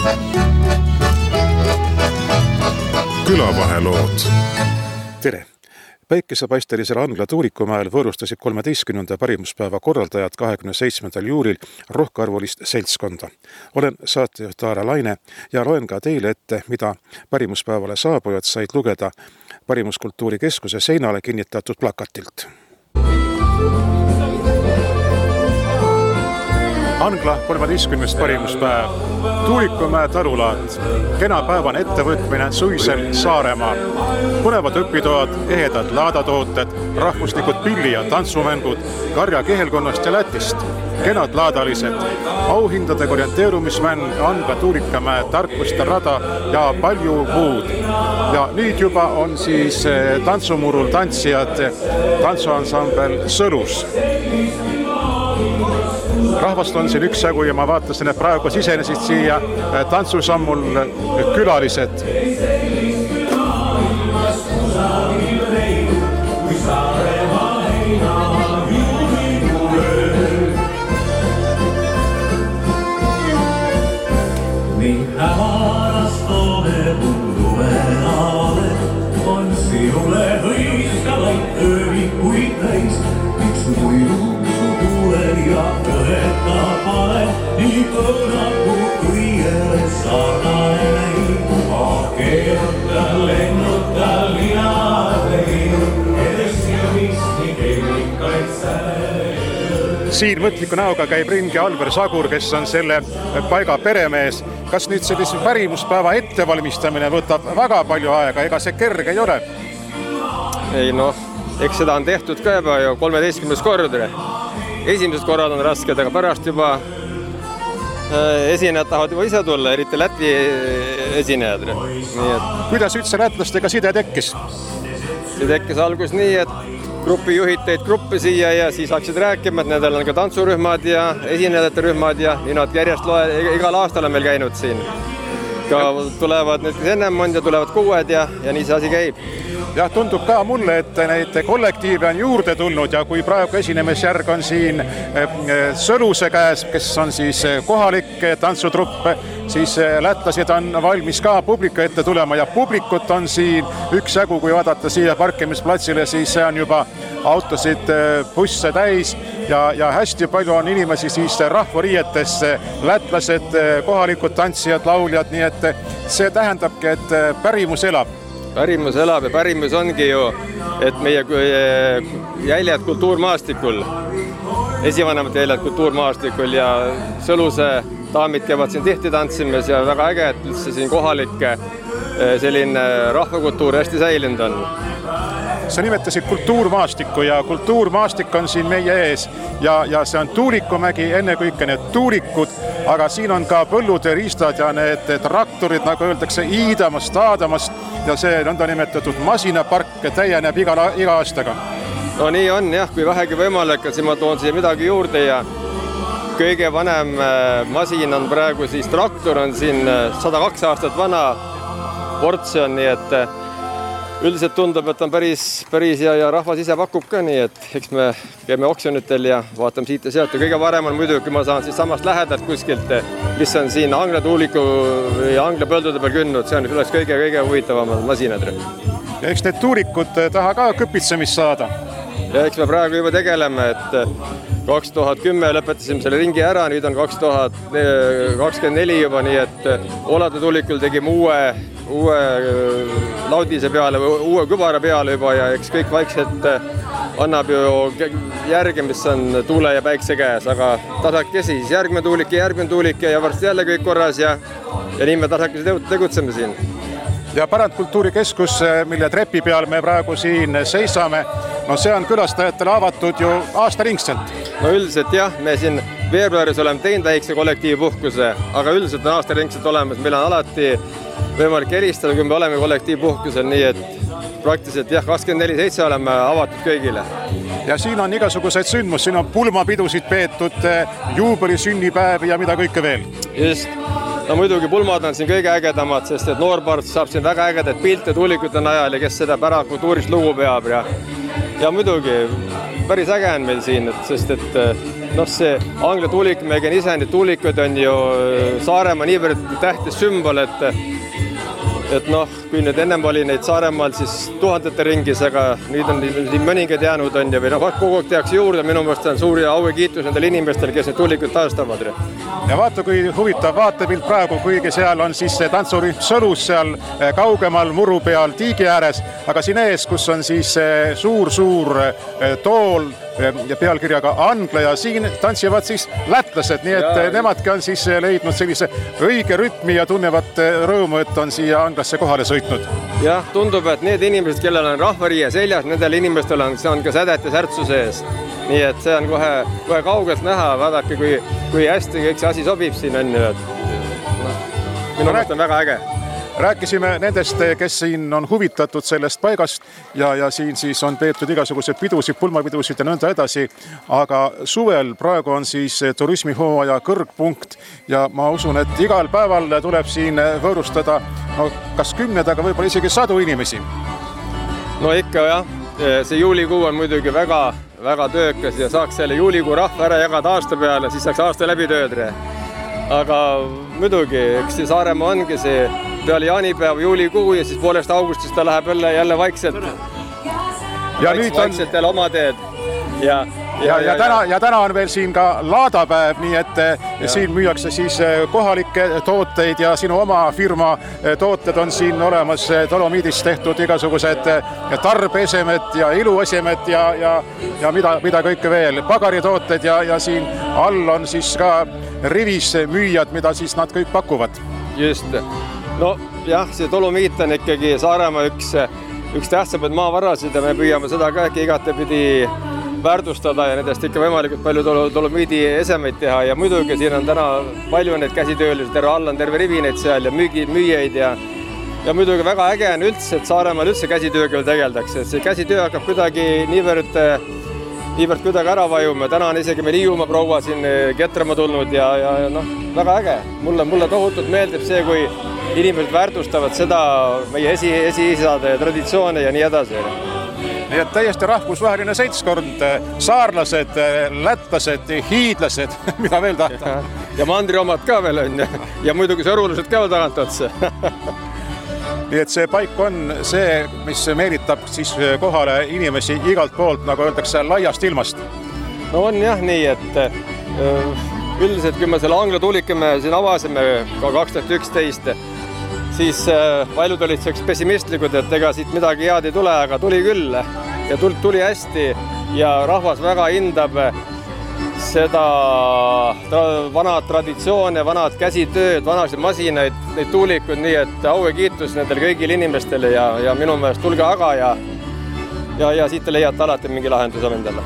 Külavahelood. Tere! Päikesepaistelisel Angla Tuulikumäel võõrustasid 13. parimuspäeva korraldajad 27. juulil rohkearvulist seltskonda. Olen saatejuht Aare Laine ja loen ka teile ette, mida parimuspäevale saabujad said lugeda Parimuskultuuri Keskuse seinale kinnitatud plakatilt. Angla 13. parimuspäev, Tuulikumäe talulaat, kena päevane ettevõtmine suisel Saaremaal. Põnevad õpitoad, ehedad laadatooted, rahvuslikud pilli- ja tantsumängud, karja Kehelkonnast ja Lätist, kenad laadalised, auhindade orienteerumismäng, Angla Tuulikumäe tarkuste rada ja palju muud. Ja nüüd juba on siis tantsumurul tantsijad tantsuansambel Sõlus. Rahvast on siin üksjagu ja ma vaatasin, et praegu sisenesid siia tantsusammul külalised. Minä vaarastone hulluvenaale on sinulle hõiskavaid öövikuid täis, miks muidu ja õheta pale, nii kõnaku kõigele sarnane. Keeruta, lennuta, linadei, edes ja miski keelikaid säle. Siin mõtliku näoga käib ringi Alver Sagur, kes on selle paiga peremees. Kas nüüd sellise pärimuspäeva ettevalmistamine võtab väga palju aega, ega see kerge ei ole? Ei eks seda on tehtud ka juba ju 13. kordadele. Esimesed korrad on rasked, aga pärast juba esinejad tahavad juba ise tulla, eriti Läti esinejad. Kuidas üldse lätlastega side tekkis? See tekkis algus nii, et grupijuhid tõid gruppi siia ja siis hakkasid rääkima, et nendel on ka tantsurühmad ja esinejate rühmad ja nii nad järjest igal aastal on meil käinud siin. Ka tulevad nüüd ennem ja tulevad kuued ja nii see asi käib. Jah, tundub ka mulle, et neid kollektiive on juurde tulnud ja kui praegu esinemisjärg on siin Sõluse käes, kes on siis kohalik tantsutrupp, siis lätlased on valmis ka publiku ette tulema ja publikut on siin üksjagu, kui vaadata siia parkimisplatsile, siis see on juba autosid, busse täis ja hästi palju on inimesi siis rahvariietes, lätlased, kohalikud tantsijad, lauljad, nii et see tähendabki, et pärimus elab. Pärimus elab ja pärimus ongi ju, et meie jäljed kultuurmaastikul, esivanemad jäljed kultuurmaastikul ja Sõluse daamid käivad siin tihti tantsimas ja väga äge, et üldse siin kohalik selline rahvakultuur hästi säilinud on. Sa nimetasid kultuurmaastikku ja kultuurmaastik on siin meie ees ja see on Tuulikumägi, ennekõike need tuulikud, aga siin on ka põllud ja riistad ja need traktorid, nagu öeldakse, iidamast, aadamast ja see nõndanimetatud masinapark täieneb iga aastaga. No nii on jah, kui vähegi võimalik, siis ma toon siia midagi juurde ja kõige vanem masin on praegu siis traktor on siin 102 aastat vana Portsi on, nii et üldiselt tundub, et on päris ja rahvas ise pakub ka nii, et eks me käime oksjonitel ja vaatame siit ja sealt ja kõige varem on muidugi, ma saan siis samast lähedalt kuskilt, mis on siin Angla tuuliku ja Angla põldude peal künnud, see on üles kõige huvitavamad masinad. Ja eks need tuulikud taha ka kõpitsemist saada? Ja eks me praegu juba tegeleme, et 2010 lõpetasime selle ringi ära, nüüd on 2024 juba, nii et Olade tuulikul tegime uue laudise peale, uue kübara peale juba ja eks kõik vaikselt annab ju järgi, mis on tuule ja päikse käes, aga tasakesi, siis järgmine tuulik ja varsti jälle kõik korras ja nii me tasakesi tegutseme siin. Ja Pärandkultuuri Keskus, mille trepi peal me praegu siin seisame, see on külastajatele avatud ju aastaringselt. No üldiselt jah, me siin veebruaris oleme teinud väikse kollektiivpuhkuse, aga üldiselt on aastaringselt olemas, meil on alati võimalik helistada, kui me oleme kollektiivpuhkusel, nii et praktiliselt jah, 24/7 oleme avatud kõigile. Ja siin on igasuguseid sündmus, siin on pulmapidusid peetud, juubeli sünnipäev ja mida kõike veel. Just. No muidugi pulmad on siin kõige ägedamad, sest et noorpart saab siin väga ägedaid pilte tuulikute najal ja kes seda pärandkultuurist lugu peab ja muidugi päris äge on meil siin, sest et noh, see Anglia tuulikmägi on ise, need tuulikud on ju Saaremaa niivõrd tähtis sümbol, et noh, kui nüüd ennem oli neid Saaremaal siis tuhandete ringis, aga nüüd on siin mõningad jäänud on ja või noh, kogu aeg tehakse juurde, minu meelest on suuri au ja kiitus nendel inimestel, kes need tuulikud taastavad. Ja vaata, kui huvitav vaatepilt praegu, kuigi seal on siis tantsurühm Sõlus seal kaugemal muru peal tiigi ääres, aga siin ees, kus on siis suur tool ja pealkirjaga Angla ja siin tantsivad siis lätlased, nii et nemadki on siis leidnud sellise õige rütmi ja tunnevad rõõmu, et on siia Anglasse kohale sõitnud. Jah, tundub, et need inimesed, kellel on rahvariie seljas, nendel inimestel on ka sädet ja särtsu sees. Nii et see on kohe kaugelt näha, vaadake, kui hästi kõik see asi sobib siin on. Minu meelest on väga äge. Rääkisime nendest, kes siin on huvitatud sellest paigast ja siin siis on peetud igasugused pidusid, pulmapidusid ja nõnda edasi, aga suvel praegu on siis turismihooaja kõrgpunkt ja ma usun, et igal päeval tuleb siin võõrustada kas 10, aga võib-olla isegi 100 inimesi. No ikka jah, see juulikuu on muidugi väga töökas ja saaks selle juulikuu rahva ära jagada aasta peale, siis saaks aasta läbi töödre. Aga muidugi, eks see Saaremaa ongi see peale jaanipäeva juulikuu ja siis poolest augustist ta läheb jälle vaikselt. Ja nüüd on vaikselt jälle oma teed. Ja täna on veel siin ka laadapäev, nii et siin müüakse siis kohalikke tooteid ja sinu oma firma tooted on siin olemas, dolomiidist tehtud igasugused tarbeesemed ja iluesemed ja mida kõike veel, pagaritooted ja siin all on siis ka rivis müüjad, mida siis nad kõik pakuvad. Just. No jah, see dolomiit on ikkagi Saaremaa üks tähtsamaid maavarasid ja me püüame seda ka igatepidi väärtustada ja nendest ikka võimalikult palju dolomiidi esemeid teha ja muidugi siin on täna palju neid käsitöölisi, all on terve rivi neid seal ja müüjaid ja muidugi väga äge on üldse, et Saaremaal üldse käsitööga tegeldakse, et see käsitöö hakkab kuidagi niivõrd kuidagi ära vajuma. Täna on isegi meil Hiiumaa proua siin Ketrama tulnud ja noh, väga äge. Mulle tohutult meeldib see, kui inimesed väärtustavad seda meie esiisade traditsioone ja nii edasi. Nii et täiesti rahvusvaheline seltskond, saarlased, lätlased, hiidlased, mida veel tahta. Ja mandri omad ka veel on ja muidugi sõrulused ka veel tagant otsa. Nii et see paik on see, mis meelitab siis kohale inimesi igalt poolt, nagu öeldakse, laiast ilmast. No on jah nii, et üldiselt, kui me selle Angla tuulikeme siin avasime ka 2011, siis paljud olid selleks pessimistlikud, et ega siit midagi head ei tule, aga tuli küll ja tuli hästi ja rahvas väga hindab seda vanad traditsioone, vanad käsitööd, vanasid masinaid, neid tuulikud, nii et au ja kiitus nendel kõigil inimestele ja minu meelest tulge aga ja siit leiate alati mingi lahenduse endale.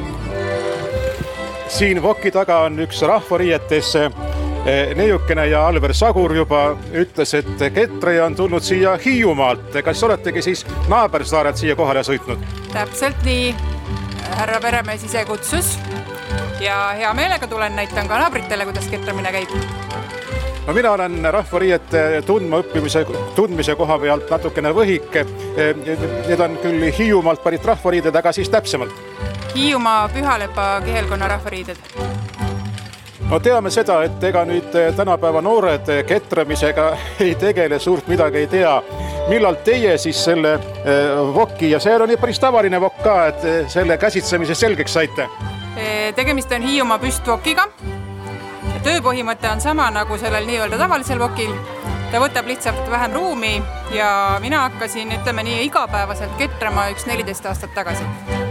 Siin Voki taga on üks rahvariietes neiukene ja Alver Sagur juba ütles, et Ketre on tulnud siia Hiiumaalt. Kas oletegi siis naabersaared siia kohale sõitnud? Täpselt nii. Härra peremees ise kutsus ja hea meelega tulen näitan ka naabritele, kuidas ketramine käib. No mina olen rahvariiete tundmise koha pealt natukene võhik. Need on küll Hiiumaalt pärit rahvariided, aga siis täpsemalt. Hiiumaa Pühalepa kihelkonna rahvariided. No teame seda, et ega nüüd tänapäeva noored ketramisega ei tegele, suurt midagi ei tea. Millal teie siis selle voki, ja see on päris tavaline vokk ka, et selle käsitsemise selgeks saite? Tegemist on Hiiumaa püstvokiga. Tööpõhimõte on sama nagu sellel nii-öelda tavalisel vokil. Ta võtab lihtsalt vähem ruumi ja mina hakkasin, ütleme nii, igapäevaselt ketrama 14 aastat tagasi.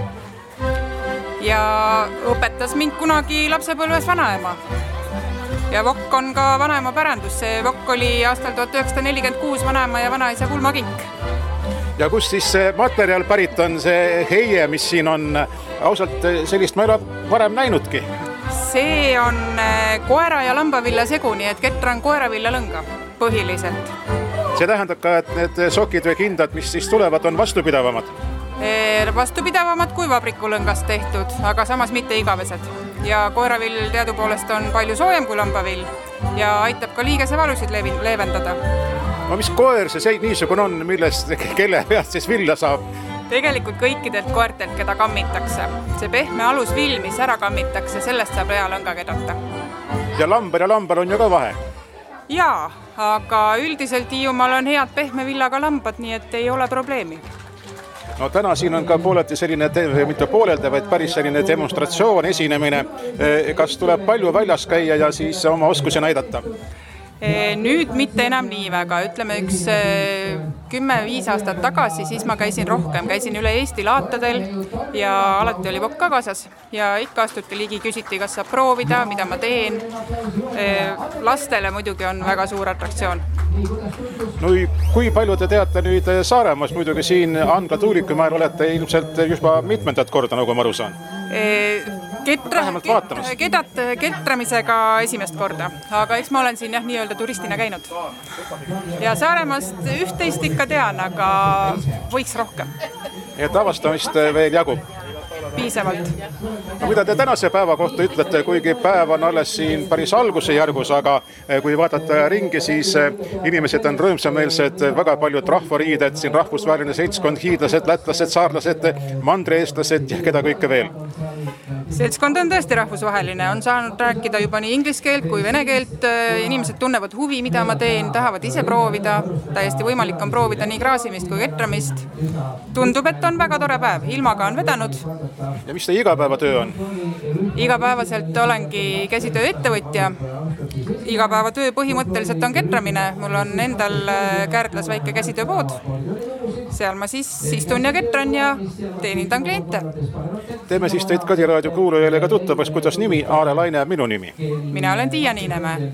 Ja õpetas mind kunagi lapsepõlves vanaema. Ja vokk on ka vanaema pärandus. See vokk oli aastal 1946 vanaema ja vanaisa kulmakink. Ja kus siis see materjal pärit on, see heie, mis siin on? Ausalt sellist ma ei ole varem näinudki. See on koera ja lambavilla segu, nii et ketra on koeravilla lõnga põhiliselt. See tähendab ka, et need sokid või kindad, mis siis tulevad, on vastupidavamad? Vastupidavamad kui vabrikulõngast tehtud, aga samas mitte igavesed. Ja koeravill teadupoolest on palju soojem kui lambavill ja aitab ka liigese valusid leevendada. No mis koer see niisugune on, millest kelle pealt siis villa saab? Tegelikult kõikidelt koertelt, keda kammitakse. See pehme alusvill, mis ära kammitakse, sellest saab reaalõnga kedata. Ja lambal on ju ka vahe? Jaa, aga üldiselt Hiiumaal on head pehme villaga lambad, nii et ei ole probleemi. No täna siin on ka pooleldi selline, mitte pooleldi, vaid päris selline demonstratsioon, esinemine. Kas tuleb palju väljas käia ja siis oma oskusi näidata? Nüüd mitte enam nii väga, ütleme üks 10-5 aastat tagasi, siis ma käisin rohkem, käisin üle Eesti laatadel ja alati oli vokk ka kaasas ja ikka astuti ligi, küsiti, kas saab proovida, mida ma teen. Lastele muidugi on väga suur atraktsioon. No kui palju te teate nüüd Saaremaas, muidugi siin Anka Tuulikumäel olete ilmselt juba mitmendat korda, nagu ma aru saan? Ketramisega esimest korda, aga eks ma olen siin nii-öelda turistina käinud. Ja Saaremaast üht-teist ikka tean, aga võiks rohkem. Et avastamist veel jagub? Piisavalt. No, mida te tänase päeva kohta ütlete, kuigi päev on alles siin päris alguse järgus, aga kui vaadata ringi, siis inimesed on rõõmsameelsed, väga paljud rahvariided, siin rahvusvaheline seltskond, hiidlased, lätlased, saarlased, mandrieestlased ja keda kõike veel. Seltskond on tõesti rahvusvaheline, on saanud rääkida juba nii inglise keelt kui vene keelt, inimesed tunnevad huvi, mida ma teen, tahavad ise proovida, täiesti võimalik on proovida nii kraasimist kui ketramist. Tundub, et on väga tore päev, ilmaga on vedanud. Ja mis teie igapäevatöö on? Igapäevaselt olengi käsitöö ettevõtja. Igapäevatöö põhimõtteliselt on ketramine, mul on endal Kärdlas väike käsitööpood. Seal ma siis istun ja ketran ja teenindan kliente. Teeme siis teid Kadiraadio kuulujale ka tuttavaks, kuidas nimi, Aare Laine, minu nimi. Mina olen Tiia Niinemäe.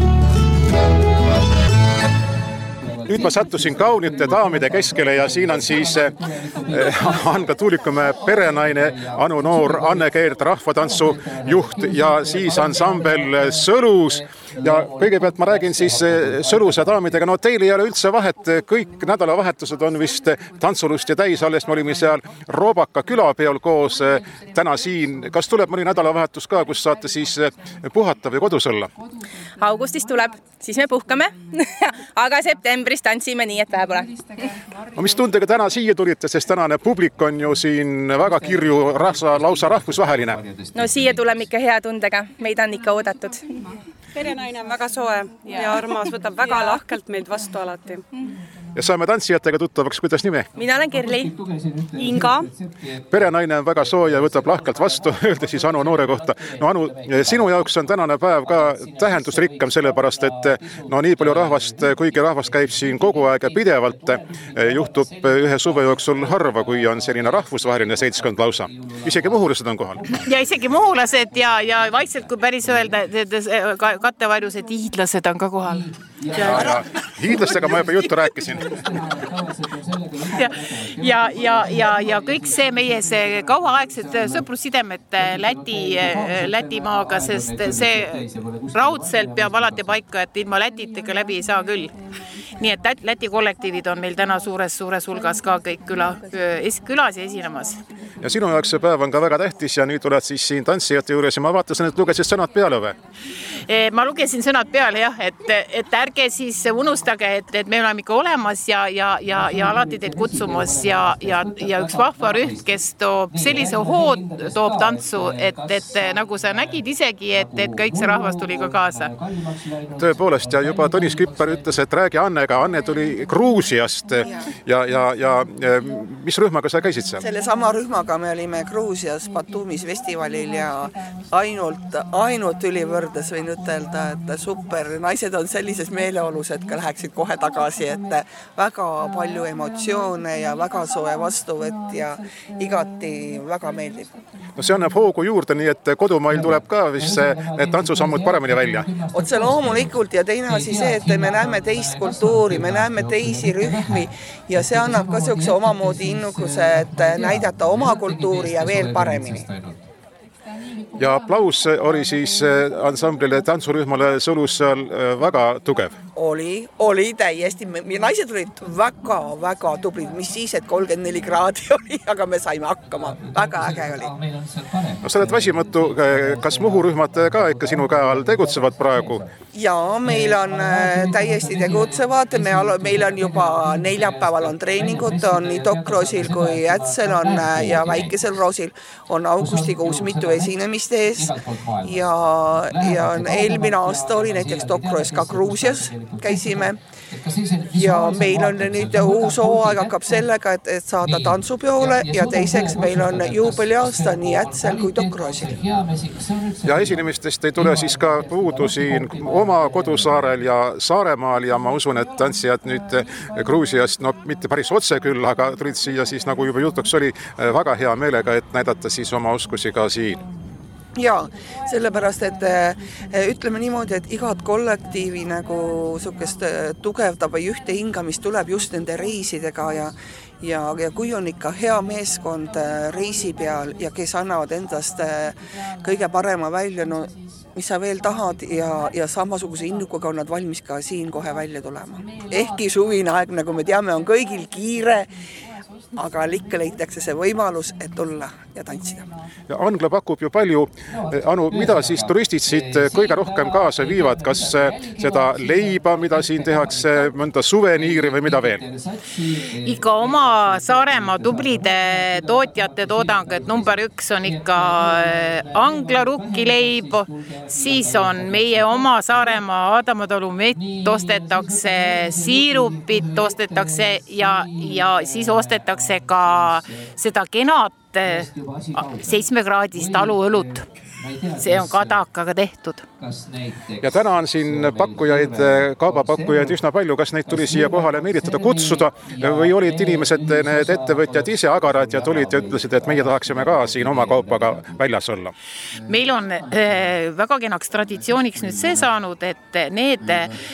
Nüüd ma sattusin kaunite daamide keskele ja siin on siis Anka Tuulikumäe perenaine, Anu Noor, Anne Keerd, rahvatantsu juht ja siis ansambel Sõlus. Ja kõigepealt ma räägin siis Sõluse daamidega, no teil ei ole üldse vahet, kõik nädalavahetused on vist tantsulusti täis, alles me olime seal Roobaka külapeol koos täna siin. Kas tuleb mõni nädalavahetus ka, kus saate siis puhata või kodus olla? Augustis tuleb, siis me puhkame, aga septembris tantsime nii, et vähe pole. No mis tundega täna siia tulite, sest tänane publik on ju siin väga kirju, lausa rahvusvaheline? No siia tuleme ikka hea tundega, meid on ikka oodatud. Perenaine on väga soe ja armas, võtab väga lahkelt meid vastu alati. Ja saame tantsijatega tuttavaks, kuidas nime? Mina olen Kerli. Inga. Perenaine on väga soo ja võtab lahkelt vastu, öelda siis Anu Noore kohta. No Anu, sinu jaoks on tänane päev ka tähendusrikkam, sellepärast, et no nii palju rahvast, kuigi rahvast käib siin kogu aeg ja pidevalt, juhtub ühe suve jooksul harva, kui on selline rahvusvaheline seltskond lausa. Isegi muhulased on kohal. Ja isegi muhulased ja vaikselt, kui päris öelda, kattevarjused hiidlased on ka kohal. Hiidlastega ma juba juttu rääkisin. Ja kõik see meie kauaaegsed sõprussidemed Lätimaaga, sest see raudselt peab alati paika, et ilma Lätitega läbi ei saa küll. Nii et Läti kollektiivid on meil täna suures hulgas ka kõik külas ja esinemas. Ja sinu jaoks see päev on ka väga tähtis ja nüüd oled siis siin tantsijate juures ja ma vaatasin, et lugesid sõnad peale või? Ma lugesin sõnad peale jah, et ärge siis unustage, et me oleme ikka olemas ja alati teid kutsumas ja üks vahva rühm, kes toob sellise hood, toob tantsu, et nagu sa nägid isegi, et kõik see rahvas tuli ka kaasa. Tõepoolest ja juba Tõnis Küpper ütles, et räägi Annega, Anne tuli Gruusiast ja mis rühmaga sa käisid seal? Selle sama rühmaga me olime Gruusias Batumis festivalil ja ainult ülivõrdes võin ütelda, et super, naised on sellises meeleolus, et ka läheksid kohe tagasi, et väga palju emotsioone ja väga soe vastuvõtt ja igati väga meeldib. No see annab hoogu juurde, nii et kodumail tuleb ka vist need tantsusammud paremini välja. Otse loomulikult ja teine asi see, et me näeme teist kultuuri, me näeme teisi rühmi ja see annab ka siukse omamoodi innukuse, et näidata oma kultuuri ja veel paremini. Ja aplaus oli siis ansamblile tantsurühmale Sõlus seal väga tugev. Oli täiesti, naised olid väga tublid, mis siis, et 34 kraadi oli, aga me saime hakkama, väga äge oli. No sa oled väsimatu, kas muhurühmad ka ikka sinu käe all tegutsevad praegu? Ja meil on täiesti tegutsevad, meil on juba neljapäeval on treeningud, on nii Dokroosil kui Ätsel on ja Väikesel Roosil on augustikuus mitu esinemist ees ja eelmine aasta oli näiteks Dokroos ka Gruusias käisime ja meil on nüüd uus hooaeg hakkab sellega, et saada tantsupeole ja teiseks meil on juubeliaasta nii Ätsel kui Dokroosil. Ja esinemistest ei tule siis ka puudu siin oma kodusaarel ja Saaremaal ja ma usun, et tantsijad nüüd Gruusiast, no mitte päris otse küll, aga tulid siia siis nagu juba jutuks oli väga hea meelega, et näidata siis oma oskusi ka siin. Jaa, sellepärast, et ütleme niimoodi, et igat kollektiivi nagu sukest tugevdab või ühte hingamist tuleb just nende reisidega ja kui on ikka hea meeskond reisi peal ja kes annavad endast kõige parema välja, no mis sa veel tahad ja samasuguse innukuga on nad valmis ka siin kohe välja tulema. Ehkki suvine aeg, nagu me teame, on kõigil kiire, aga ikka leitakse see võimalus, et tulla ja tantsida. Ja Angla pakub ju palju. Anu, mida siis turistid siit kõige rohkem kaasa viivad? Kas seda leiba, mida siin tehakse, mõnda suveniiri või mida veel? Ikka oma Saaremaa tublide tootjate toodang, et number 1 on ikka Angla rukkileib, siis on meie oma Saaremaa Aadamatalu mett, ostetakse siirupit, ostetakse ja siis ostetakse ka seda kenat 7-kraadist aluõlut. See on kadakaga tehtud. Ja täna on siin pakkujaid, kaubapakkujaid üsna palju. Kas neid tuli siia kohale meelitada kutsuda või olid inimesed, need ettevõtjad ise agarad ja tulid ja ütlesid, et meie tahaksime ka siin oma kaupaga väljas olla? Meil on väga kenaks traditsiooniks nüüd see saanud, et need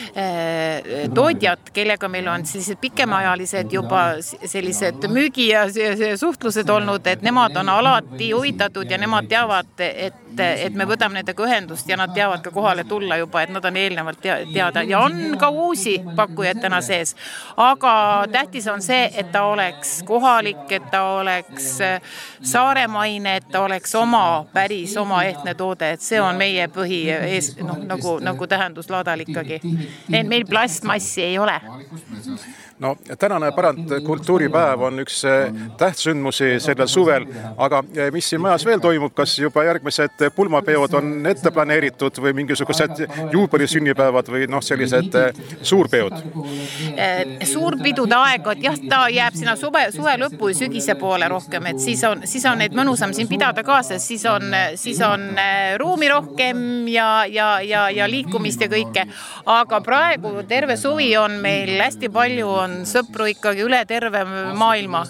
tootjad, kellega meil on sellised pikemaajalised juba sellised müügi ja suhtlused olnud, et nemad on alati huvitatud ja nemad teavad, et me võtame nendega ühendust ja nad teavad ka kohale tulla juba, et nad on eelnevalt teada ja on ka uusi pakkujaid täna sees. Aga tähtis on see, et ta oleks kohalik, et ta oleks saaremaine, et ta oleks päris oma ehtne toode, et see on meie põhi nagu tähenduslaadal ikkagi. Meil plastmassi ei ole. No, tänane kultuuripäev on üks tähtsündmusi sellel suvel, aga mis siin majas veel toimub, kas juba järgmised pulmapeod on ette planeeritud või mingisugused juubelisünnipäevad või sellised suurpeod? Suurpidude aeg, et jah, ta jääb sinna suve lõpu ja sügise poole rohkem, et siis on neid mõnusam siin pidada ka, sest siis on ruumi rohkem ja liikumist ja kõike. Aga praegu terve suvi on meil hästi palju on sõpru ikkagi üle terve maailma.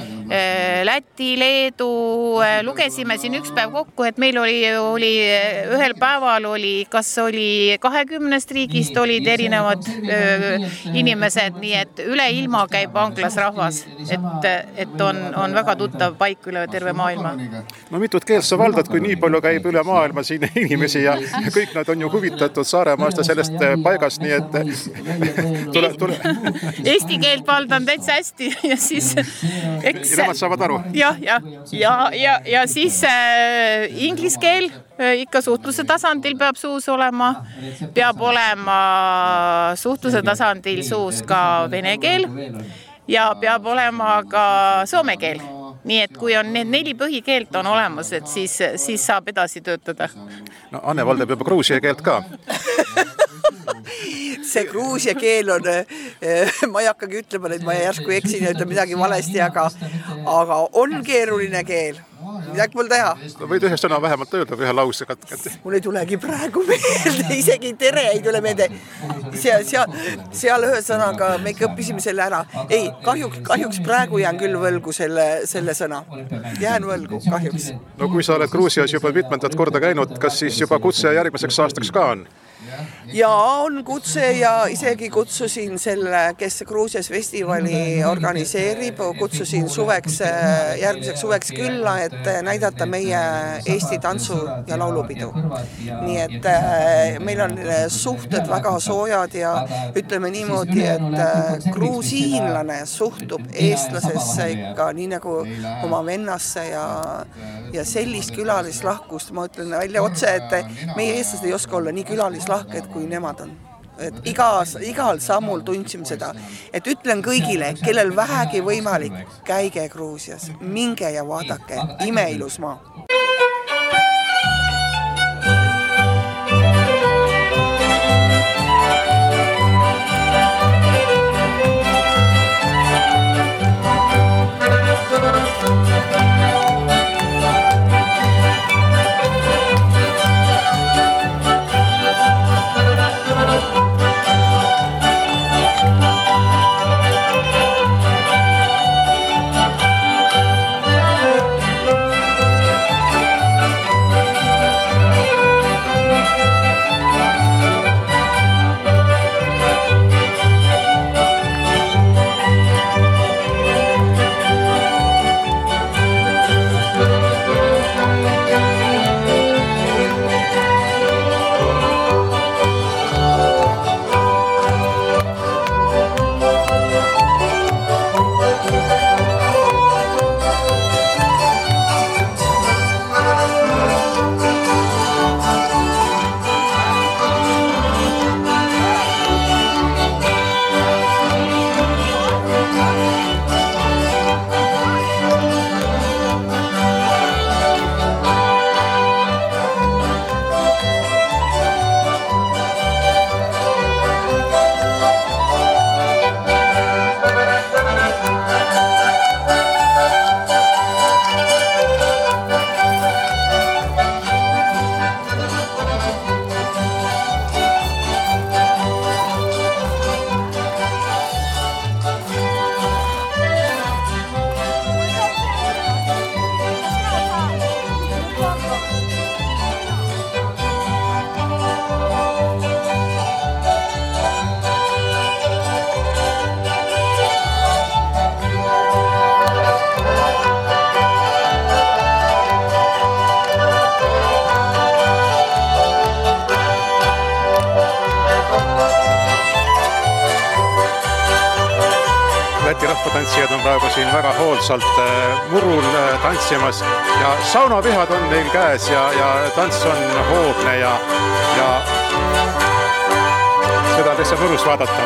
Läti, Leedu, lugesime siin üks päev kokku, et meil oli ühel päeval kas oli 20 riigist olid erinevad inimesed, nii et üle ilma käib Anglas rahvas, et on väga tuttav paik üle terve maailma. No mitut keelt sa valdad, kui nii palju käib üle maailma siin inimesi ja kõik nad on ju huvitatud Saaremaast ja sellest paigast, nii et tule. Eesti keelt valdan täitsa hästi ja siis ja nemad saavad aru. Ja siis inglis keel ikka suhtluse tasandil peab suus olema, peab olema suhtluse tasandil suus ka vene keel ja peab olema ka soome keel. Nii et kui on need 4 põhikeelt on olemas, et siis saab edasi töötada. No Anne valdab juba Gruusia keelt ka. See Gruusia keel on, ma ei hakkagi ütlema, et ma järsku eksin ja ütleb midagi valesti, aga on keeruline keel. Midagi mul teha. Võid ühe sõna vähemalt öelda või ühe lause katkati? Mul ei tulegi praegu meelde, isegi tere ei tule meelde. Seal ühe sõnaga me õppisime selle ära. Ei, kahjuks praegu jään küll võlgu selle sõna. Jään võlgu, kahjuks. No kui sa oled Gruusias juba mitmendat korda käinud, kas siis juba kutse järgmiseks aastaks ka on? Ja on kutse ja isegi kutsusin selle, kes Gruusias festivali organiseerib, kutsusin järgmiseks suveks külla, et näidata meie Eesti tantsu ja laulupidu. Nii et meil on suhted väga soojad ja ütleme niimoodi, et gruusiinlane suhtub eestlasesse ikka nii nagu oma vennasse ja sellist külalislahkust, ma ütlen välja otse, et meie eestlased ei oska olla nii külalislahkust lahked, kui nemad on. Et igal sammul tundsime seda, et ütlen kõigile, kellel vähegi võimalik, käige Gruusias, minge ja vaadake, imeilus maa. Läti rahvatantsijad on praegu siin väga hoolsalt murul tantsimas ja saunavihad on neil käes ja tants on hoogne ja seda on lihtsalt mõnus vaadata.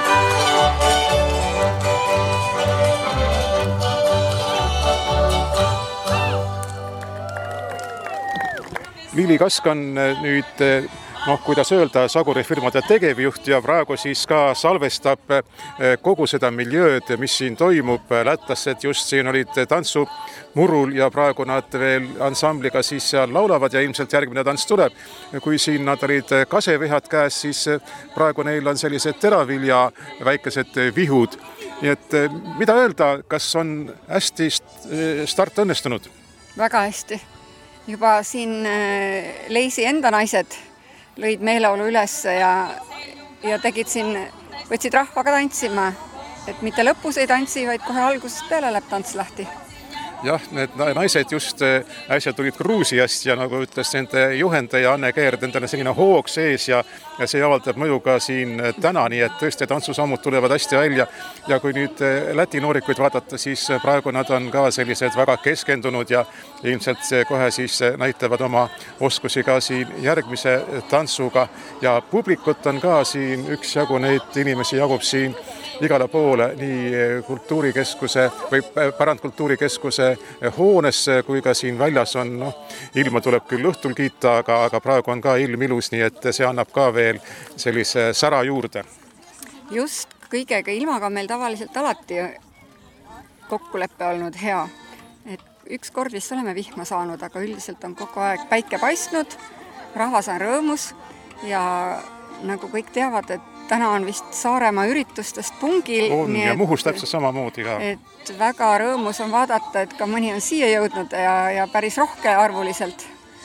Liili Kask on nüüd, kuidas öelda, sagurifirmade tegevjuht ja praegu siis ka salvestab kogu seda miljööd, mis siin toimub. Lätlased just siin olid tantsumurul ja praegu nad veel ansambliga siis seal laulavad ja ilmselt järgmine tants tuleb. Kui siin nad olid kasevihad käes, siis praegu neil on sellised teravilja väikesed vihud. Nii et mida öelda, kas on hästi start õnnestunud? Väga hästi. Juba siin Leisi enda naised lõid meeleolu üles ja tegid siin, võtsid rahvaga tantsima, et mitte lõpus ei tantsi, vaid kohe algusest peale läheb tants lahti. Jah, need naised just äsja tulid Gruusiast ja nagu ütles nende juhendaja Anne Keerd, endale selline hoog sees ja see avaldab mõju ka siin täna, nii et tõesti tantsusammud tulevad hästi välja. Ja kui nüüd Läti noorikuid vaadata, siis praegu nad on ka sellised väga keskendunud ja ilmselt kohe siis näitavad oma oskusi ka siin järgmise tantsuga. Ja publikut on ka siin üksjagu, neid inimesi jagub siin igale poole, nii kultuurikeskuse või pärandkultuurikeskuse hoones, kui ka siin väljas on, ilma tuleb küll õhtul kiita, aga praegu on ka ilm ilus, nii et see annab ka veel sellise sära juurde. Just kõigega ilmaga meil tavaliselt alati kokkuleppe olnud hea. Et üks kord vist oleme vihma saanud, aga üldiselt on kogu aeg päike paistnud, rahvas on rõõmus ja nagu kõik teavad, et täna on vist Saaremaa üritustest pungil. On ja Muhus täpselt samamoodi ka. Et väga rõõmus on vaadata, et ka mõni on siia jõudnud ja päris rohke arvuliselt.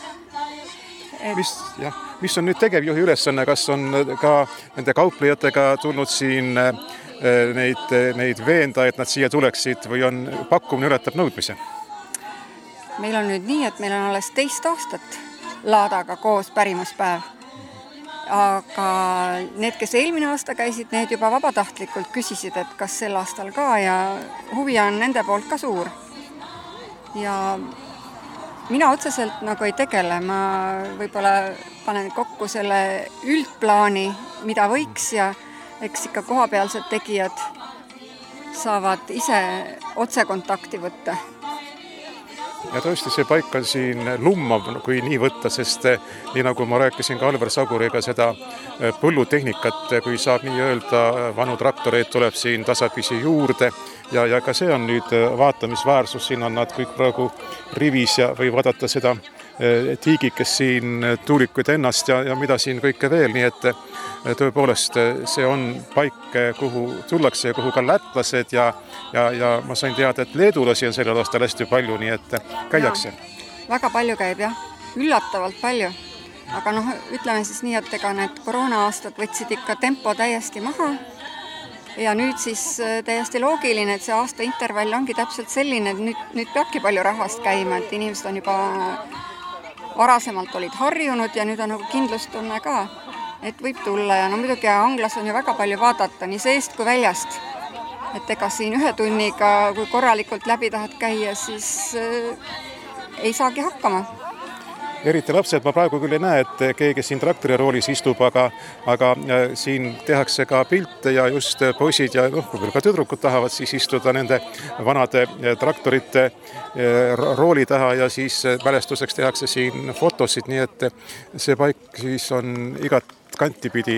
Mis on nüüd tegevjuhi ülesanne, kas on ka nende kauplejatega tulnud siin neid veenda, et nad siia tuleksid või on pakkumine ületab nõudmise? Meil on nüüd nii, et meil on alles 2 aastat laadaga koos pärimuspäev. Aga need, kes eelmine aasta käisid, need juba vabatahtlikult küsisid, et kas sel aastal ka ja huvi on nende poolt ka suur. Ja mina otseselt nagu ei tegele, ma võib-olla panen kokku selle üldplaani, mida võiks ja eks ikka kohapealsed tegijad saavad ise otsekontakti võtta. Ja tõesti see paik on siin lummav, kui nii võtta, sest nii nagu ma rääkisin ka Alvar Saguriga seda põllutehnikat, kui saab nii öelda, vanu traktoreid tuleb siin tasapisi juurde ja ka see on nüüd vaatamisväärsus, siin on nad kõik praegu rivis ja või vaadata seda tiigikest siin, tuulikuid ennast ja mida siin kõike veel, nii et tõepoolest see on paik, kuhu tullakse ja kuhu ka lätlased ja ma sain teada, et leedulasi on sellel aastal hästi palju, nii et käiakse. Väga palju käib jah, üllatavalt palju, aga ütleme siis nii, et ega need koroona-aastad võtsid ikka tempo täiesti maha ja nüüd siis täiesti loogiline, et see aasta intervall ongi täpselt selline, et nüüd peabki palju rahvast käima, et inimesed on juba varasemalt olid harjunud ja nüüd on nagu kindlustunne ka, et võib tulla ja muidugi Anglas on ju väga palju vaadata nii seest kui väljast. Et ega siin 1 tunniga, kui korralikult läbi tahad käia, siis ei saagi hakkama. Eriti lapsed, ma praegu küll ei näe, et keegi siin traktoriroolis istub, aga siin tehakse ka pilte ja just poisid ja ka tüdrukud tahavad siis istuda nende vanade traktorite rooli taha ja siis mälestuseks tehakse siin fotosid, nii et see paik siis on igat kanti pidi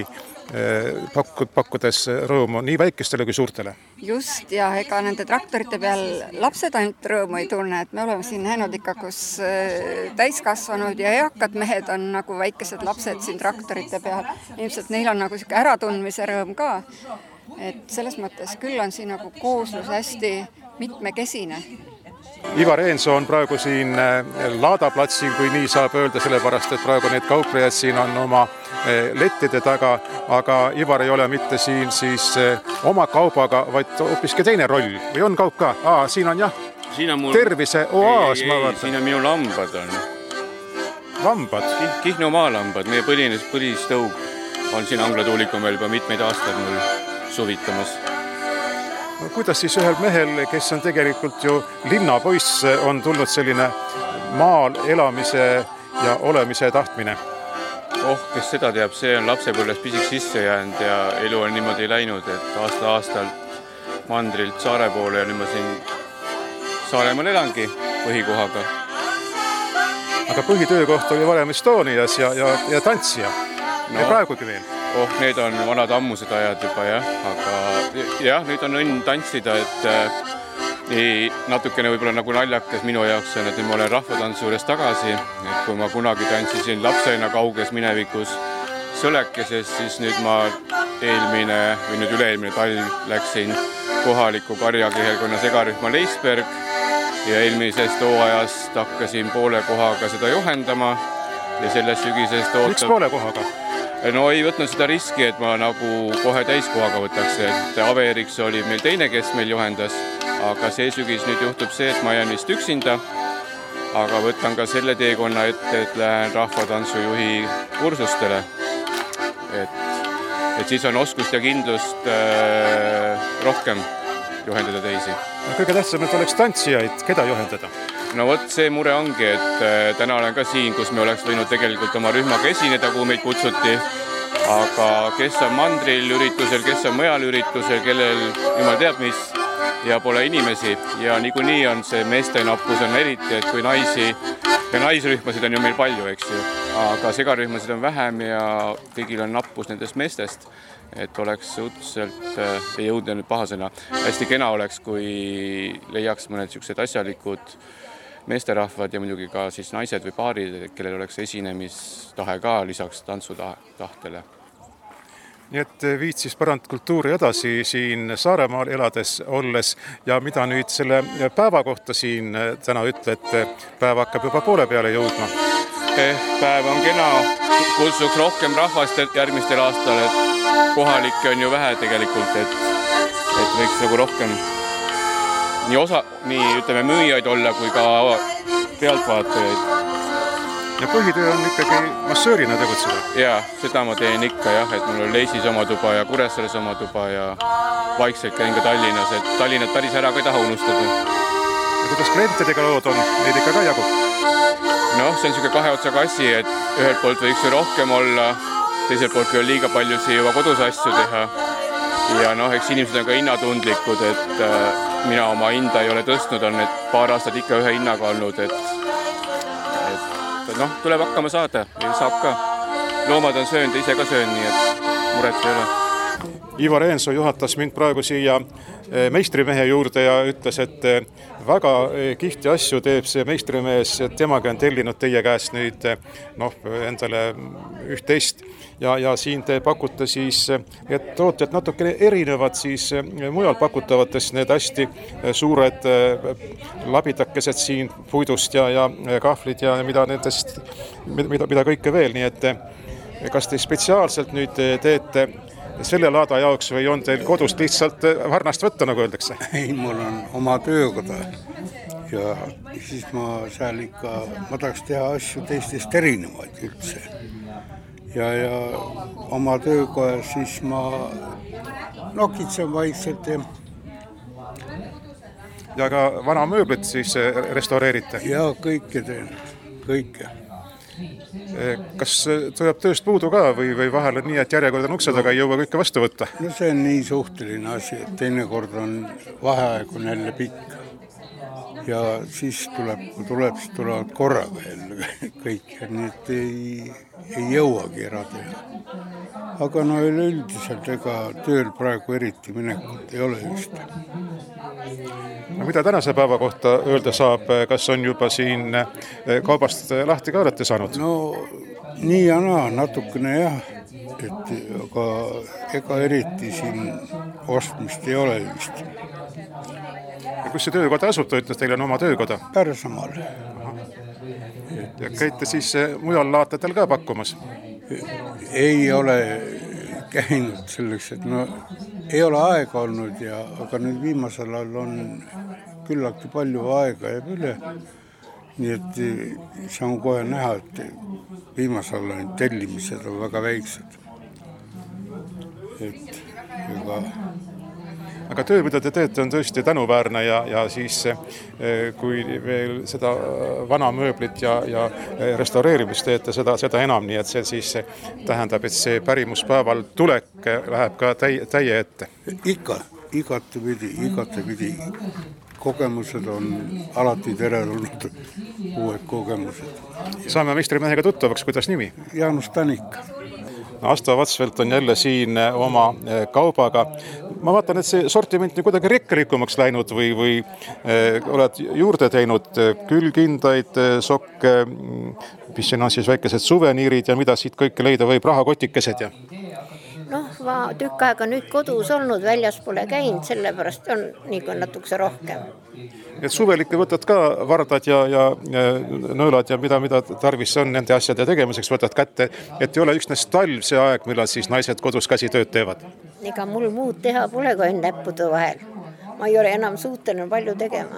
pakkudes rõõmu nii väikestele kui suurtele. Just, ja ega nende traktorite peal lapsed ainult rõõmu ei tunne, et me oleme siin näinud ikka, kus täiskasvanud ja eakad mehed on nagu väikesed lapsed siin traktorite peal. Ilmselt neil on nagu selline äratundmise rõõm ka, et selles mõttes küll on siin nagu kooslus hästi mitmekesine. Ivar Eenso on praegu siin laadaplatsil, kui nii saab öelda, sellepärast, et praegu need kauplejad siin on oma lettide taga, aga Ivar ei ole mitte siin siis oma kaubaga, vaid hoopiski teine roll. Või on kaup ka? Siin on jah, tervise oaas. Siin on minu lambad on. Lambad? Kihnu maalambad, meie põlistõug on siin Angla tuulikum veel juba mitmeid aastaid mul suvitamas. Kuidas siis ühel mehel, kes on tegelikult ju linnapoiss, on tulnud selline maal elamise ja olemise tahtmine? Kes seda teab, see on lapsepõlves pisik sisse jäänud ja elu on niimoodi läinud, et aasta-aastalt mandrilt saare poole ja nüüd ma siin Saaremaal elangi põhikohaga. Aga põhitöökoht oli varem Estonias ja tantsija ja praegugi veel? Need on vanad ammused ajad juba jah, aga jah, nüüd on õnn tantsida, et natukene võib-olla nagu naljakas minu jaoks on, et nüüd ma olen rahvatantsu juures tagasi, et kui ma kunagi tantsisin lapsena kauges minevikus Sõlekeses, siis nüüd ma üle-eelmine talv läksin kohaliku karjakihelkonna segarühma Leisberg ja eelmisest hooajast hakkasin poole kohaga seda juhendama ja sellest sügisest Miks poole kohaga? No ei võtnud seda riski, et ma nagu kohe täiskohaga võtaks, et Averiks oli meil teine, kes meil juhendas, aga see sügis nüüd juhtub see, et ma jään vist üksinda, aga võtan ka selle teekonna ette, et lähen rahvatantsujuhi kursustele, et siis on oskust ja kindlust rohkem juhendada teisi. Kõige tähtsam, et oleks tantsijaid, keda juhendada? No vot, see mure ongi, et täna olen ka siin, kus me oleks võinud tegelikult oma rühmaga esineda, kuhu meid kutsuti, aga kes on mandril üritusel, kes on mujal üritusel, kellel jumal teab mis ja pole inimesi ja niikuinii on see meeste nappus on eriti, et kui naisi ja naisrühmasid on ju meil palju, eks ju, aga segarühmasid on vähem ja kõigil on nappus nendest meestest, et oleks suhteliselt, ei jõudnud nüüd pahasena, hästi kena oleks, kui leiaks mõned sellised asjalikud meesterahvad ja muidugi ka siis naised või paarid, kellel oleks esinemistahe ka lisaks tantsutahtele. Nii et viid siis pärandkultuuri edasi siin Saaremaal elades olles ja mida nüüd selle päeva kohta siin täna ütled, päev hakkab juba poole peale jõudma? Päev on kena, kutsuks rohkem rahvast järgmistel aastal, et kohalikke on ju vähe tegelikult, et võiks nagu rohkem nii ütleme müüjaid olla kui ka pealtvaatajaid. Ja põhitöö on ikkagi massöörina tegutseda? Jaa, seda ma teen ikka jah, et mul on Leisis oma tuba ja Kuressaares oma tuba ja vaikselt käin ka Tallinnas, et Tallinnat päris ära ka ei taha unustada. Ja kuidas klientidega lood on, neid ikka ka jagub? noh, see on niisugune kahe otsaga asi, et ühelt poolt võiks ju rohkem olla, teiselt poolt küll liiga palju juba kodus asju teha. Ja noh, eks inimesed on ka hinnatundlikud, et mina oma hinda ei ole tõstnud, on need paar aastat ikka ühe hinnaga olnud, et noh, tuleb hakkama saada ja saab ka. Loomad on söönud ja ise ka söönud, nii et muret ei ole. Ivar Eensoo juhatas mind praegu siia meistrimehe juurde ja ütles, et väga kihti asju teeb see meistrimees, et temagi on tellinud teie käest nüüd endale üht-teist ja siin te pakute siis, et tooted natukene erinevad siis mujal pakutavatest, need hästi suured labidakesed siin puidust ja kahvlid ja mida kõike veel, nii et kas te spetsiaalselt nüüd teete selle laada jaoks või on teil kodust lihtsalt varnast võtta, nagu öeldakse? Ei, mul on oma töökoda ja siis ma seal ikka, ma tahaks teha asju teistest erinevaid üldse. Ja oma töökoja siis ma nokitsen vaikselt ja ka vana mööblit siis restaureerite? Ja kõike teen, kõike. Kas tuleb tööst puudu ka või vahel on nii, et järjekord on ukse taga, ei jõua kõike vastu võtta? No see on nii suhteline asi, et teinekord on vaheaeg on jälle pikk ja siis tulevad korraga jälle kõik ja need ei jõuagi ära teha. Aga no üleüldiselt ega tööl praegu eriti minekut ei ole just. No, mida tänase päeva kohta öelda saab, kas on juba siin kaubast lahti ka olete saanud? No nii ja naa, natukene jah, et aga ega eriti siin ostmist ei ole vist. Ja kus see töökoda asub, ta ütles, teil on oma töökoda? Pärsamaal. Ja käite siis mujal laatadel ka pakkumas? Ei ole käinud selleks, et no ei ole aega olnud, aga nüüd viimasel ajal on küllalt palju aega jääb üle. Nii et see on kohe näha, et viimasel ajal tellimised on väga väiksed. Aga töö, mida te teete, on tõesti tänuväärne ja siis kui veel seda vana mööblit ja restaureerimist teete, seda enam, nii et see siis tähendab, et see pärimuspäeval tulek läheb ka täie ette. Ikka, igatepidi. Kogemused on alati teretulnud, uued kogemused. Saame meistrimehega tuttavaks, kuidas nimi? Jaanus Tanik. Asta Vatsvelt on jälle siin oma kaubaga. Ma vaatan, et see sortiment on kuidagi rikkalikumaks läinud või oled juurde teinud külgindaid, sokke, mis siin on siis väikesed suveniirid ja mida siit kõike leida võib, rahakotikesed ja? Noh, ma tükk aega nüüd kodus olnud, väljas pole käinud, sellepärast on nii natukese rohkem. Et suvel ikka võtad ka vardad ja nõelad ja mida tarvis on nende asjade tegemiseks, võtad kätte, et ei ole üksnes talv see aeg, millal siis naised kodus käsitööd teevad? Ega mul muud teha pole kui näppude vahel. Ma ei ole enam suuteline palju tegema.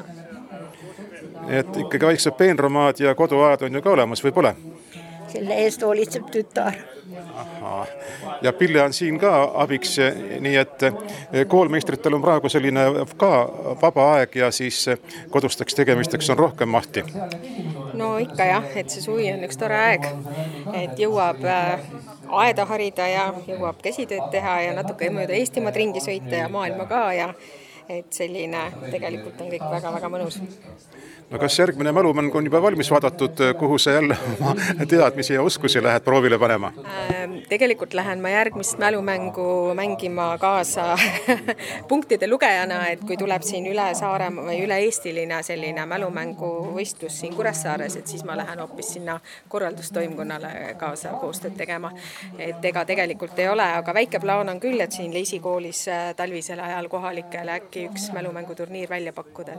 Et ikkagi väiksed peenromaad ja koduaed on ju ka olemas või pole? Selle eest hoolitseb tütar. Aha. Ja Pille on siin ka abiks, nii et koolmeistritel on praegu selline ka vaba aeg ja siis kodusteks tegemisteks on rohkem mahti. No ikka jah, et see suvi on üks tore aeg, et jõuab aeda harida ja jõuab käsitööd teha ja natuke mööda Eestimaad ringi sõita ja maailma ka ja et selline tegelikult on kõik väga-väga mõnus. No kas järgmine mälumäng on juba valmis vaadatud, kuhu sa jälle oma teadmisi ja oskusi lähed proovile panema? Tegelikult lähen ma järgmist mälumängu mängima kaasa punktide lugejana, et kui tuleb siin üle Saaremaa või üle Eestiline selline mälumängu võistlus siin Kuressaares, et siis ma lähen hoopis sinna korraldustoimkonnale kaasa koostööd tegema. Et ega tegelikult ei ole, aga väike plaan on küll, et siin Leisi koolis talvisel ajal kohalikele äkki üks mälumänguturniir välja pakkuda.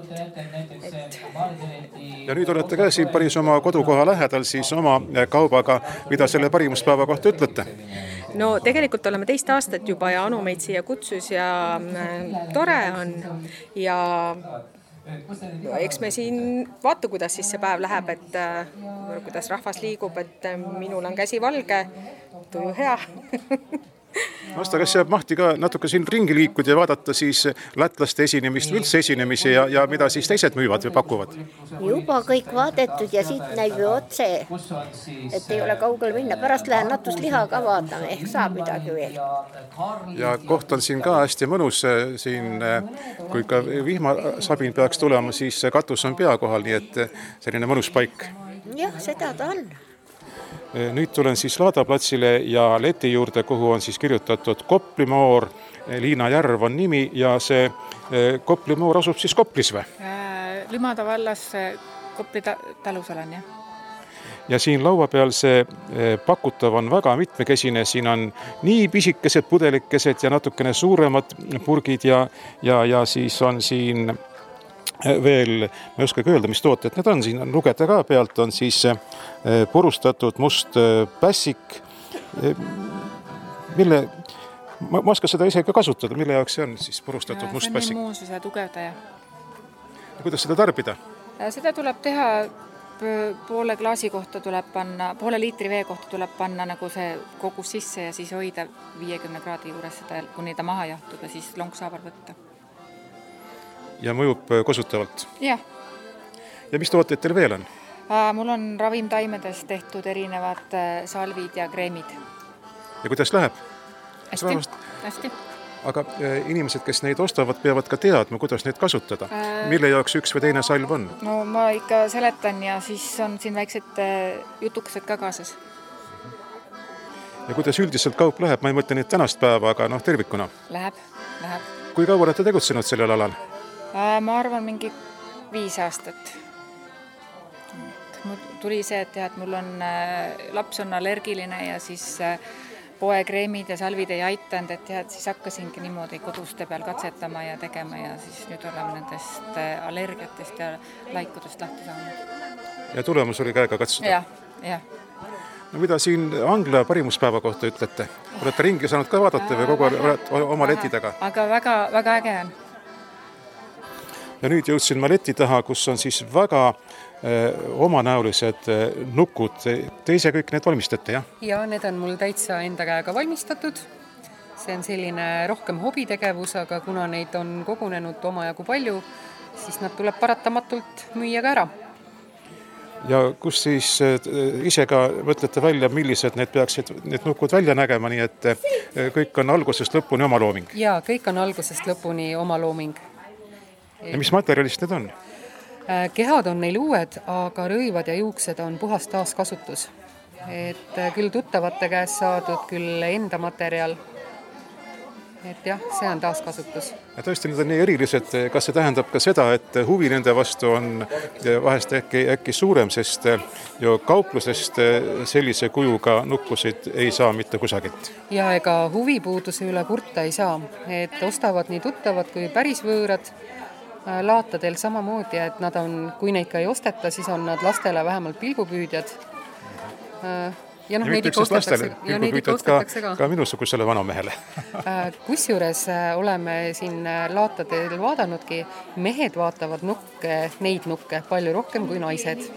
Ja nüüd olete ka siin päris oma kodukoha lähedal siis oma kaubaga, mida selle parimuspäeva kohta ütlete? No tegelikult oleme 2 aastat juba ja Anu meid siia kutsus ja tore on ja eks me siin vaata, kuidas siis see päev läheb, et kuidas rahvas liigub, et minul on käsi valge, tuju hea. Asta, kas jääb mahti ka natuke siin ringi liikuda ja vaadata siis lätlaste esinemist, üldse esinemisi ja mida siis teised müüvad või pakuvad? Juba kõik vaadetud ja siit näib ju otse, et ei ole kaugel minna. Pärast lähen natusliha ka vaatame, ehk saab midagi veel. Ja koht on siin ka hästi mõnus. Siin, kui ka vihmasabin peaks tulema, siis katus on pea kohal, nii et selline mõnus paik. Jah, seda ta on. Nüüd tulen siis Laadaplatsile ja leti juurde, kuhu on siis kirjutatud Koplimoor. Liina Järv on nimi ja see Koplimoor asub siis Koplis või? Lümada vallas Kopli talus olen, jah. Ja siin laua peal see pakutav on väga mitmekesine. Siin on nii pisikesed pudelikesed ja natukene suuremad purgid ja siis on siin veel, ma ei oskagi öelda, mis tooted need on, siin on lugeda ka pealt, on siis purustatud must pässik, mille, ma oskan seda isegi kasutada, mille jaoks see on siis purustatud must pässik? See on immuunsuse tugevdaja. Kuidas seda tarbida? Seda tuleb teha poole klaasi kohta tuleb panna, poole liitri vee kohta tuleb panna nagu see kogus sisse ja siis hoida 50 kraadi juures seda, kuni ta maha jahtub ja siis lonksaabar võtta. Ja mõjub kosutavalt? Jah. Ja mis tooted teil veel on? Mul on ravimtaimedest tehtud erinevad salvid ja kreemid. Ja kuidas läheb? Hästi. Aga inimesed, kes neid ostavad, peavad ka teadma, kuidas neid kasutada. Mille jaoks üks või teine salv on? No ma ikka seletan ja siis on siin väiksed jutukesed ka kaasas. Ja kuidas üldiselt kaup läheb? Ma ei mõtle neid tänast päeva, aga tervikuna. Läheb. Kui kaua olete tegutsenud sellel alal? Ma arvan mingi 5 aastat. Tuli see, et mul on laps on allergiline ja siis poekreemid ja salvid ei aitanud, et siis hakkasingi niimoodi koduste peal katsetama ja tegema ja siis nüüd oleme nendest allergiatest ja laikudest lahti saanud. Ja tulemus oli käega katsuda? Jah. No mida siin Angla parimuspäeva kohta ütlete? Olete ringi saanud ka vaadata või kogu oma letidega? Aga väga äge on. Ja nüüd jõudsin ma leti taha, kus on siis väga omanäolised nukud. Te ise kõik need valmistate, jah? Ja, need on mul täitsa enda käega valmistatud. See on selline rohkem hobitegevus, aga kuna neid on kogunenud omajagu palju, siis nad tuleb paratamatult müüa ka ära. Ja kus siis ise ka mõtlete välja, millised need peaksid need nukud välja nägema, nii et kõik on algusest lõpuni oma looming? Ja, kõik on algusest lõpuni oma looming. Ja mis materjalist need on? Kehad on neil uued, aga rõivad ja juuksed on puhas taaskasutus. Et küll tuttavate käest saadud, küll enda materjal. Et jah, see on taaskasutus. Ja tõesti, need on nii erilised. Kas see tähendab ka seda, et huvi nende vastu on vahest äkki suurem, sest jo kauplusest sellise kujuga nukkusid ei saa mitte kusagilt? Ja ega huvipuuduse üle kurta ei saa. Et ostavad nii tuttavad kui päris võõrad. Laatadel samamoodi, et nad on, kui neid ka ei osteta, siis on nad lastele vähemalt pilgupüüdjad. Ja neid ikka ostetakse ka. Ka minusugusele vanomehele. Kusjuures oleme siin laatadel vaadanudki, mehed vaatavad neid nukke palju rohkem kui naised.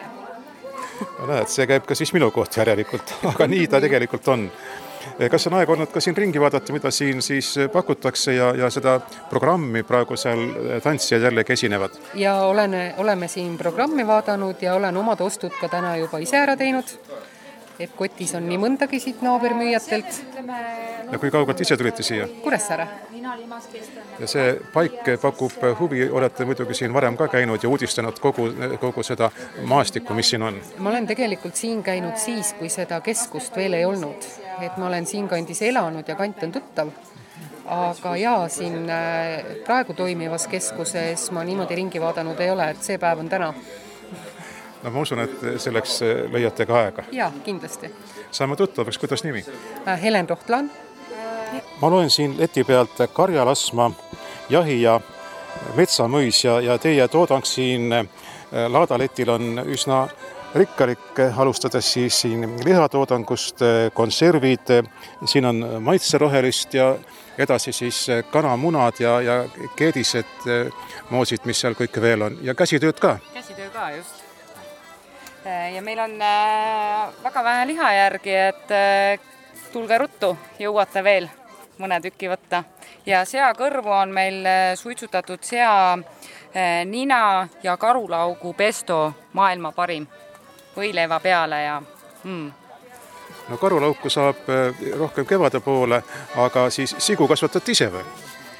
No näed, see käib ka siis minu kohta järelikult, aga nii ta tegelikult on. Kas on aeg olnud ka siin ringi vaadata, mida siin siis pakutakse ja seda programmi praegu seal tantsijad jällegi esinevad? Ja oleme siin programmi vaadanud ja olen omad ostud ka täna juba ise ära teinud. Et kotis on nii mõndagi siit naabermüüjatelt. Ja kui kaugelt ise tulite siia? Kuressaare. Ja see paik pakub huvi, olete muidugi siin varem ka käinud ja uudistanud kogu seda maastikku, mis siin on? Ma olen tegelikult siin käinud siis, kui seda keskust veel ei olnud. Et ma olen siin kandis elanud ja kant on tuttav. Aga siin praegu toimivas keskuses ma niimoodi ringi vaadanud ei ole, et see päev on täna. No ma usun, et selleks leiate ka aega. Jaa, kindlasti. Saame tuttavaks, kuidas nimi? Helen Rohtlaan. Ma loen siin leti pealt Karjalasma, Jahi ja Metsamõis ja teie toodang siin Laadaletil on üsna rikkalik, alustades siis siin lihatoodangust, konservid, siin on maitserohelist ja edasi siis kanamunad ja keedised moosid, mis seal kõik veel on ja käsitööd ka. Käsitöö ka, just. Ja meil on väga vähe liha järgi, et tulge ruttu, jõuate veel mõne tüki võtta. Ja seakõrvu on meil suitsutatud sea nina ja karulaugu pesto, maailma parim. Võileiva peale ja No karulauku saab rohkem kevade poole, aga siis sigu kasvatate ise või?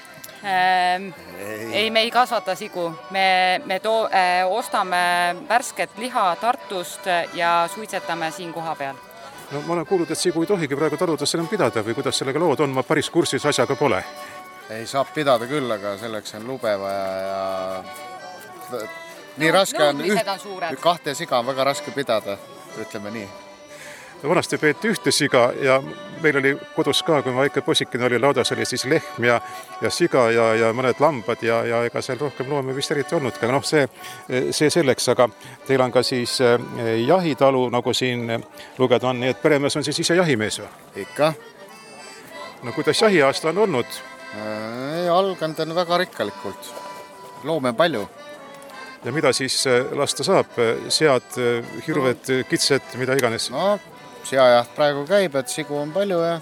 Ei, me ei kasvata sigu. Me ostame värsket liha Tartust ja suitsetame siin koha peal. No ma olen kuulnud, et sigu ei tohigi praegu taludes enam pidada või kuidas sellega lood on, ma päris kursis asjaga pole. Ei saab pidada küll, aga selleks on lube vaja ja nii raske on, kahte siga on väga raske pidada, ütleme nii. Vanasti peeti ühte siga ja meil oli kodus ka, kui ma väike posikene oli, laudas oli siis lehm ja siga ja mõned lambad ja ega seal rohkem loomi vist eriti olnudki. Aga see selleks, aga teil on ka siis jahitalu, nagu siin lugeda on, nii et peremees on siis ise jahimees või? Ikka. No kuidas jahiaasta on olnud? Alganud on väga rikkalikult. Loome palju. Ja mida siis lasta saab? Sead, hirved, kitsed, mida iganes? No, seajaht praegu käib, et sigu on palju ja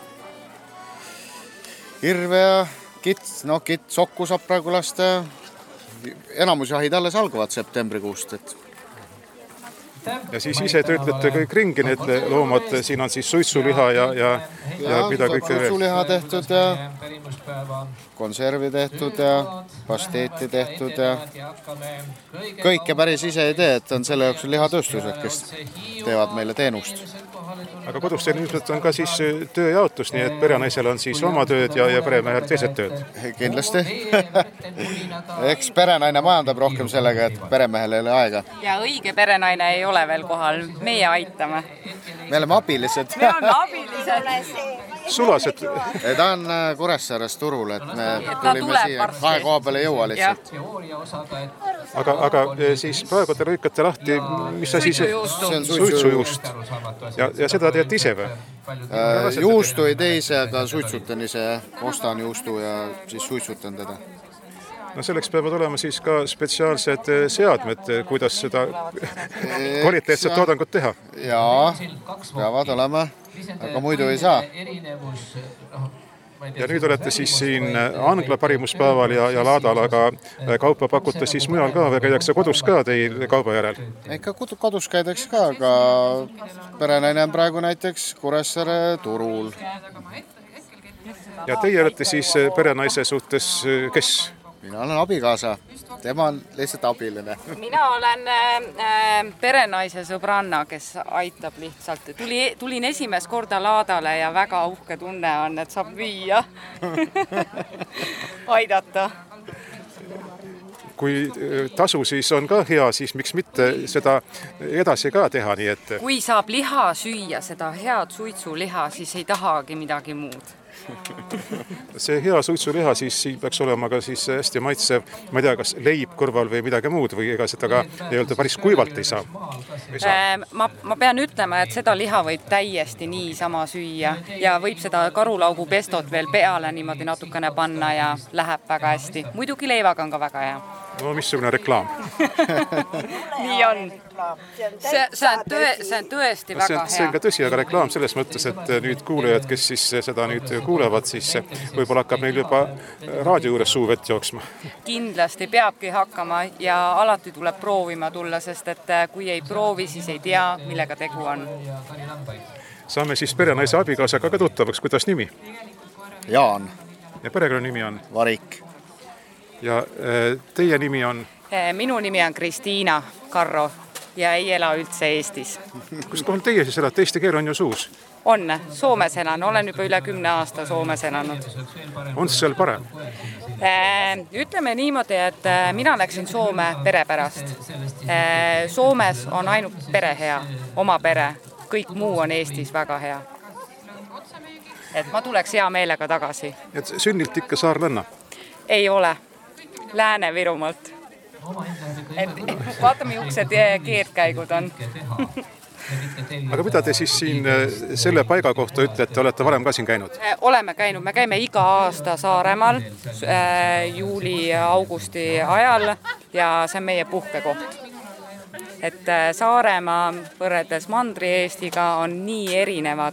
hirve ja kits, sokku saab praegu lasta. Enamus jahid alles algavad septembrikuust, et ja siis ise töötlete kõik ringi need loomad, siin on siis suitsuliha ja mida kõik suitsuliha tehtud ja konservi tehtud ja pasteeti tehtud ja kõike päris ise ei tee, et on selle jaoks lihatööstused, kes teevad meile teenust. Aga kodus teil ilmselt on ka siis tööjaotus, nii et perenaisel on siis oma tööd ja peremehel teised tööd? Kindlasti. Eks perenaine majandab rohkem sellega, et peremehel ei ole aega. Ja õige perenaine ei ole veel kohal, meie aitame. Me oleme abilised. Me oleme abilised. Sulased? Ta on Kuressaares turul, et me tulime siia kahe koha peale jõua lihtsalt. Aga siis praegu te lõikate lahti, mis sa siis? See on suitsujuust. Ja seda teete ise või? Juustu ei teise, aga suitsutan ise. Ostan juustu ja siis suitsutan teda. No selleks peavad olema siis ka spetsiaalsed seadmed, kuidas seda kvaliteetset toodangut teha. Jaa, peavad olema, aga muidu ei saa. Ja nüüd olete siis siin Angla parimuspäeval ja Laadal, aga kaupa pakute siis mujal ka või käidakse kodus ka teil kauba järel? Ikka kodus käidakse ka, aga perenaine on praegu näiteks Kuressaare turul. Ja teie olete siis perenaise suhtes kes? Mina olen abikaasa, tema on lihtsalt abiline. Mina olen perenaise sõbranna, kes aitab lihtsalt. Tulin esimest korda Laadale ja väga uhke tunne on, et saab viia, aidata. Kui tasu siis on ka hea, siis miks mitte seda edasi ka teha, nii et... Kui saab liha süüa, seda head suitsuliha, siis ei tahagi midagi muud. See hea suitsuliha siis siin peaks olema ka siis hästi maitsev, ma ei tea, kas leib kõrval või midagi muud või ega seda ka ei öelda päris kuivalt ei saa. Ma pean ütlema, et seda liha võib täiesti niisama süüa ja võib seda karulaugu pestot veel peale niimoodi natukene panna ja läheb väga hästi. Muidugi leivaga on ka väga hea. No missugune reklaam? Nii on. See on tõesti väga hea. See on ka tõsi, aga reklaam selles mõttes, et nüüd kuulejad, kes siis seda nüüd kuulevad, siis võib-olla hakkab neil juba raadio juures suu vett jooksma. Kindlasti peabki hakkama ja alati tuleb proovima tulla, sest et kui ei proovi, siis ei tea, millega tegu on. Saame siis perenaise abikaasaga ka tuttavaks, kuidas nimi? Jaan. Ja perekonna nimi on? Varik. Ja teie nimi on? Minu nimi on Kristiina Karro ja ei ela üldse Eestis. Kus kohal teie siis elate? Eesti keel on ju suus? On, Soomes elan. Olen juba üle 10 aasta Soomes elanud. On seal parem? Ütleme niimoodi, et mina läksin Soome pere pärast. Soomes on ainult pere hea, oma pere. Kõik muu on Eestis väga hea. Et ma tuleks hea meelega tagasi. Et sünnilt ikka saarlanna? Ei ole. Lääne-Virumaalt. Vaatame, juksed keerdkäigud on. Aga mida te siis siin selle paiga kohta ütlete, olete varem ka siin käinud? Oleme käinud, me käime iga aasta Saaremaal juuli-augusti ajal ja see on meie puhkekoht. Et Saaremaa võrreldes Mandri-Eestiga on nii erinevad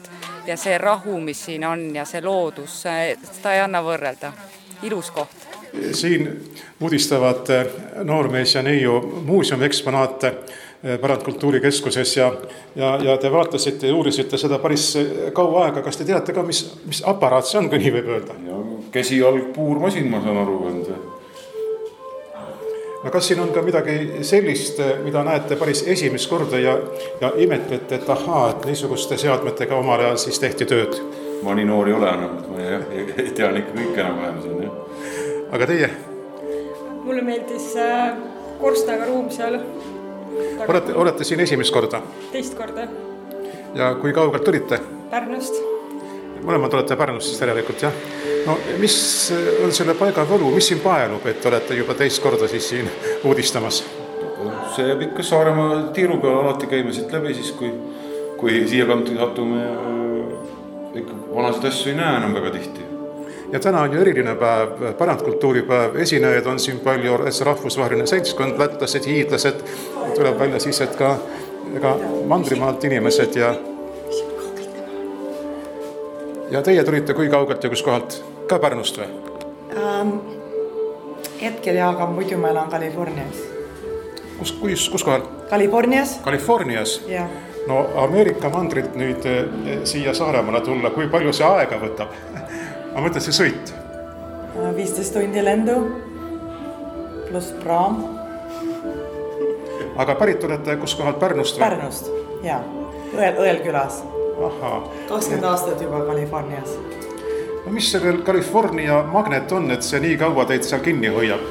ja see rahu, mis siin on ja see loodus, seda ei anna võrrelda. Ilus koht. Siin uudistavad Noormees ja Neiu muuseumi eksponaate Pärandkultuurikeskuses ja te vaatasite ja uurisite seda päris kaua aega. Kas te teate ka, mis aparaat see on, kui nii võib öelda? Käsijalg puurmasin, ma saan aru. No kas siin on ka midagi sellist, mida näete päris esimest korda ja imetlete, et ahaa, et niisuguste seadmetega omal ajal siis tehti tööd? Ma nii noor ei ole enam, et ma ei tean ikka kõik enam vähem siin. Aga teie? Mulle meeldis korstaga ruum seal. Olete siin esimest korda? Teist korda. Ja kui kaugelt tulite? Pärnust. Mõlemad olete Pärnust järelikult, jah? No mis on selle paiga võlu, mis siin paelub, et olete juba teist korda siis siin uudistamas? See jääb ikka Saaremaa tiiru peal alati käime siit läbi, siis kui siia kanti satume ja ikka vanasid asju ei näe enam väga tihti. Ja täna on ju eriline päev, pärandkultuuripäev, esinejaid on siin palju, rahvusvaheline seltskond, lätlased, hiidlased, tuleb välja siis, et ka mandrimaalt inimesed ja teie tulite kui kaugelt ja kus kohalt? Ka Pärnust või? Hetkel ja, aga muidu ma elan Californias. Kus kohal? Californias. Californias? Ja. No Ameerika mandrilt nüüd siia Saaremaale tulla, kui palju see aega võtab? Ma mõtlen see sõit. 15 tundi lendu pluss praam. Aga pärit olete kus kohalt Pärnust või? Pärnust, jaa. Õelkülas. Aha. 20 aastat juba Californias. No mis sellel California magnet on, et see nii kaua teid seal kinni hoiab?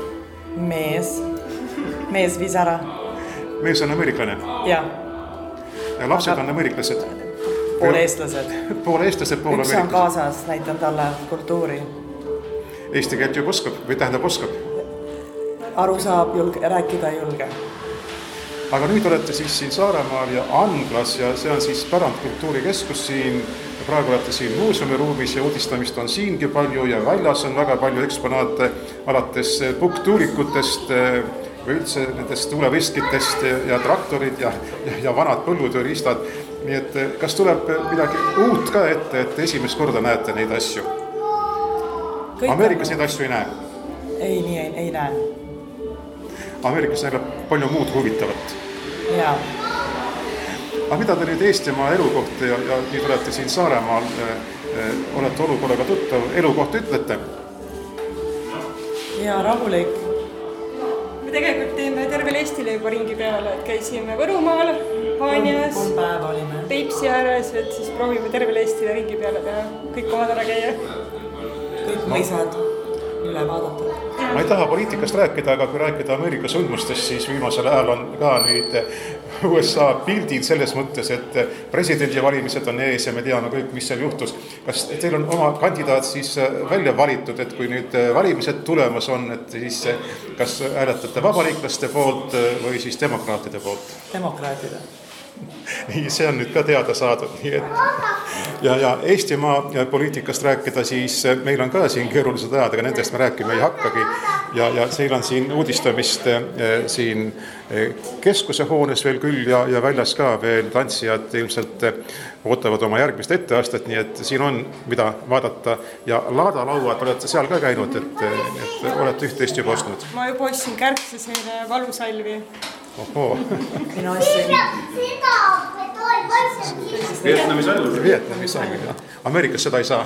Mees viis ära. Mees on ameeriklane? Jah. Ja lapsed on ameeriklased? Poole eestlased. Poole eestlased, poole ameeriklased. Üks on kaasas, näitan talle kultuuri. Eesti keelt ju oskab, või tähendab oskab? Aru saab, rääkida julge. Aga nüüd olete siis siin Saaremaal ja Anglas ja see on siis Pärandkultuurikeskus siin. Praegu olete siin muuseumiruumis ja uudistamist on siingi palju ja väljas on väga palju eksponaate alates pukktuulikutest või üldse nendest tuuleveskitest ja traktorid ja vanad põllutööriistad. Nii et kas tuleb midagi uut ka ette, et esimest korda näete neid asju? Ameerikas neid asju ei näe? Ei näe. Ameerikas näeb palju muud huvitavat. Jaa. Aga mida te nüüd Eestimaa elukohta ja nüüd olete siin Saaremaal, olete olukorraga tuttav, elukohta ütlete? Jaa, rahulik. Me tegelikult teeme tervel Eestile juba ringi peale, et käisime Võrumaal, Haanjas, Peipsi ääres, et siis proovime tervel Eestile ringi peale teha, kõik kohad ära käia. Kõik mõisad üle vaadata. Ma ei taha poliitikast rääkida, aga kui rääkida Ameerika sündmustest, siis viimasel ajal on ka nüüd USA pildid selles mõttes, et presidendivalimised on ees ja me teame kõik, mis seal juhtus. Kas teil on oma kandidaat siis välja valitud, et kui nüüd valimised tulemas on, et siis kas hääletate vabaliiklaste poolt või siis demokraatide poolt? Demokraatide. Nii, see on nüüd ka teada saadud. Ja Eestimaa poliitikast rääkida, siis meil on ka siin keerulised ajad, aga nendest me rääkima ei hakkagi. Ja seal on siin uudistamist siin keskuse hoones veel küll ja väljas ka veel tantsijad ilmselt ootavad oma järgmist etteastet, nii et siin on mida vaadata ja laadalauad olete seal ka käinud, et olete üht-teist juba ostnud. Ma juba ostsin kärkseseile valusalvi. Ohoo. Mina ostsin Vietnami salvi. Ameerikas seda ei saa.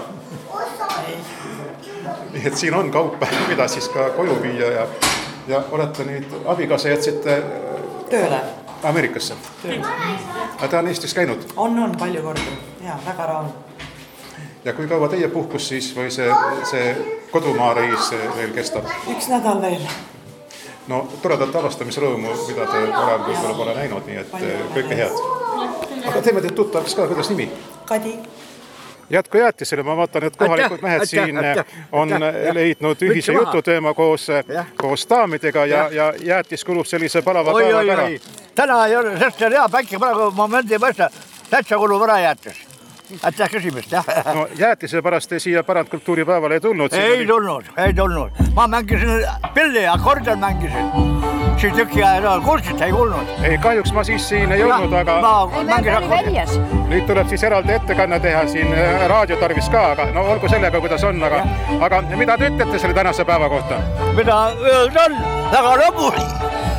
Nii et siin on kaupa, mida siis ka koju viia ja olete nüüd abikaasa jätsite tööle Ameerikasse. Aga ta on Eestis käinud? On palju korda. Jaa, väga raam. Ja kui kaua teie puhkus siis või see kodumaa reis veel kestab? 1 nädal veel. No toredat avastamisrõõmu, mida te varem võib-olla pole näinud, nii et kõike head. Aga teeme teid tuttavaks ka, kuidas nimi? Kadi. Jätku jäätisele, ma vaatan, et kohalikud mehed siin on leidnud ühise jututeema koos daamidega ja jäätis kulub sellise palava päeva ära. Täna ei ole, sest on hea päike praegu momendi mõista, täitsa kulub ära jäätis. Aitäh küsimust, jah. No jäätise pärast te siia Pärandkultuuripäevale ei tulnud? Ei tulnud. Ma mängisin pilli, akordion mängisin. siin tükki aja kuulsid, ei kuulnud. Ei, kahjuks ma siis siin ei olnud, aga nüüd tuleb siis eraldi ettekanne teha siin raadio tarvis ka, aga no olgu sellega, kuidas on, aga mida te ütlete selle tänase päeva kohta? Mida öelda on? Väga lõbus.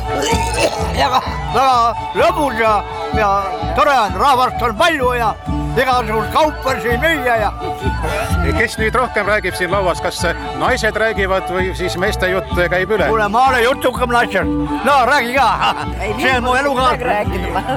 Väga lõbus ja tore on, rahvast on palju ja igasugust kaupas ei müüa ja... Kes nüüd rohkem räägib siin lauas, kas naised räägivad või siis meeste jutt käib üle? Kuule, ma olen jutukam naised. No, räägi ka. See on mu elukaart.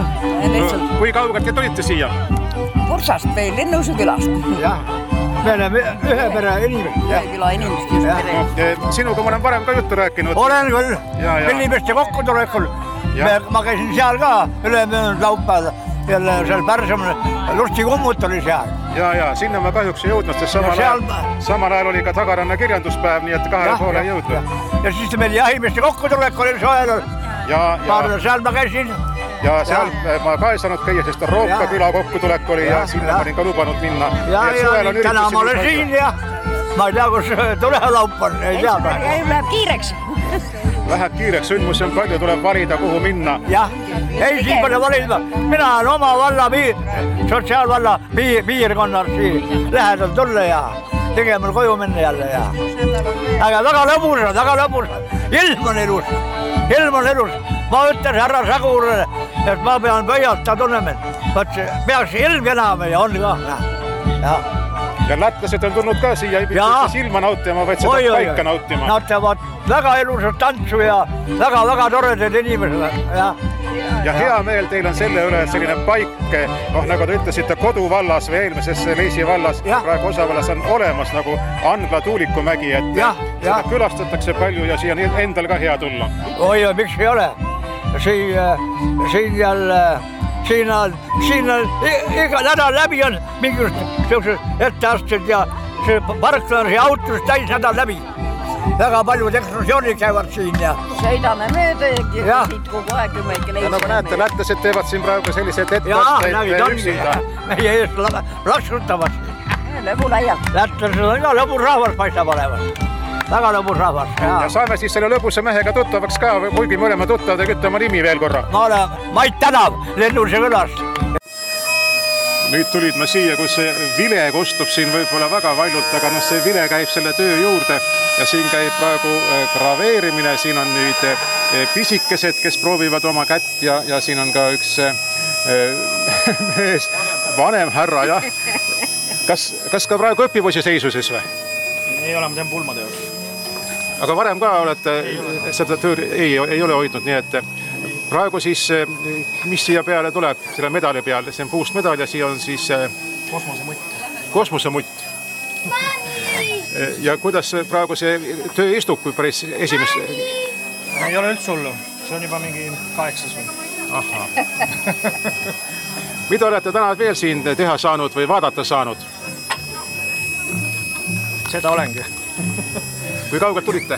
Kui kaugelt te tulite siia? Pursast või Linnuse külast. Jah, me oleme ühe pere inimest. Ühe küla inimest just pere. Sinuga ma olen varem ka juttu rääkinud. Olen küll. Inimeste kokkutulekul. Ma käisin seal ka ülemöönud laupäeval. Jälle seal Pärsamal Lusti kummut oli seal. Ja, sinna ma kahjuks ei jõudnud, sest samal ajal oli ka Tagaranna kirjanduspäev, nii et 2,5 ei jõudnud. Ja siis meil jahimeeste kokkutulek oli soojal. Seal ma käisin. Ja seal ma ka ei saanud käia, sest Roopa küla kokkutulek oli ja sinna ma olin ka lubanud minna. Ja, täna ma olen siin ja ma ei tea, kus tulelaup on, ei tea. Läheb kiireks. Läheb kiireks, sündmusi on palju, tuleb valida, kuhu minna. Jah, ei siin pole valida. Mina olen oma valla, sotsiaalvalla piirkonnas siin lähedal tulla ja tegemal koju minna jälle ja. Aga väga lõbus. Ilm on ilus. Ma ütlen härra Sagurile, et ma pean pöialt, ta tunneme. Peaks ilm enam ja on ka. Ja lätlased on tulnud ka siia, ei pidanud ilma nautima, vaid seda paika nautima. Nad teevad väga elusat tantsu ja väga toredad inimesed. Ja hea meel teil on selle üle, et selline paik, nagu te ütlesite, koduvallas või eelmises Leisi vallas, praegu osavallas on olemas nagu Angla Tuulikumägi, et seda külastatakse palju ja siia on endal ka hea tulla. Oi, miks ei ole? Siin jälle... Siin on iga nädal läbi on mingisugused etteasted ja see park on see autost täis nädal läbi. Väga palju ekskursioonid käivad siin ja... Sõidame mööda ja siit kogu aeg ümegi leidse. Ja nagu näete, lätlased teevad siin praegu sellised etteasted üksinda. Meie eest laksutavad. Lõbu laialt. Lätlased on ka lõbus rahvas paistab olevat. Väga lõbus rahvas. Ja saame siis selle lõbusa mehega tuttavaks ka, kuigi me oleme tuttavad, ja kütta oma nimi veel korra. Ma olen Mait Tänav Lennuse külast. Nüüd tulid me siia, kus see vile kostub siin võib-olla väga valjult, aga see vile käib selle töö juurde ja siin käib praegu graveerimine. Siin on nüüd pisikesed, kes proovivad oma kätt ja siin on ka üks mees, vanem härra, jah. Kas ka praegu õpipoisi seisuses või? Ei ole, ma teen pulmatööks. Aga varem ka olete seda tööd ei ole hoidnud, nii et praegu siis, mis siia peale tuleb, selle medali peale, see on puust medal ja siia on siis kosmosemutt. Ja kuidas praegu see töö istub, kui päris esimest? Ei ole üldse hullu, see on juba mingi 8 või. Ahhaa. Mida olete täna veel siin teha saanud või vaadata saanud? Seda olengi. Kui kaugelt tulite?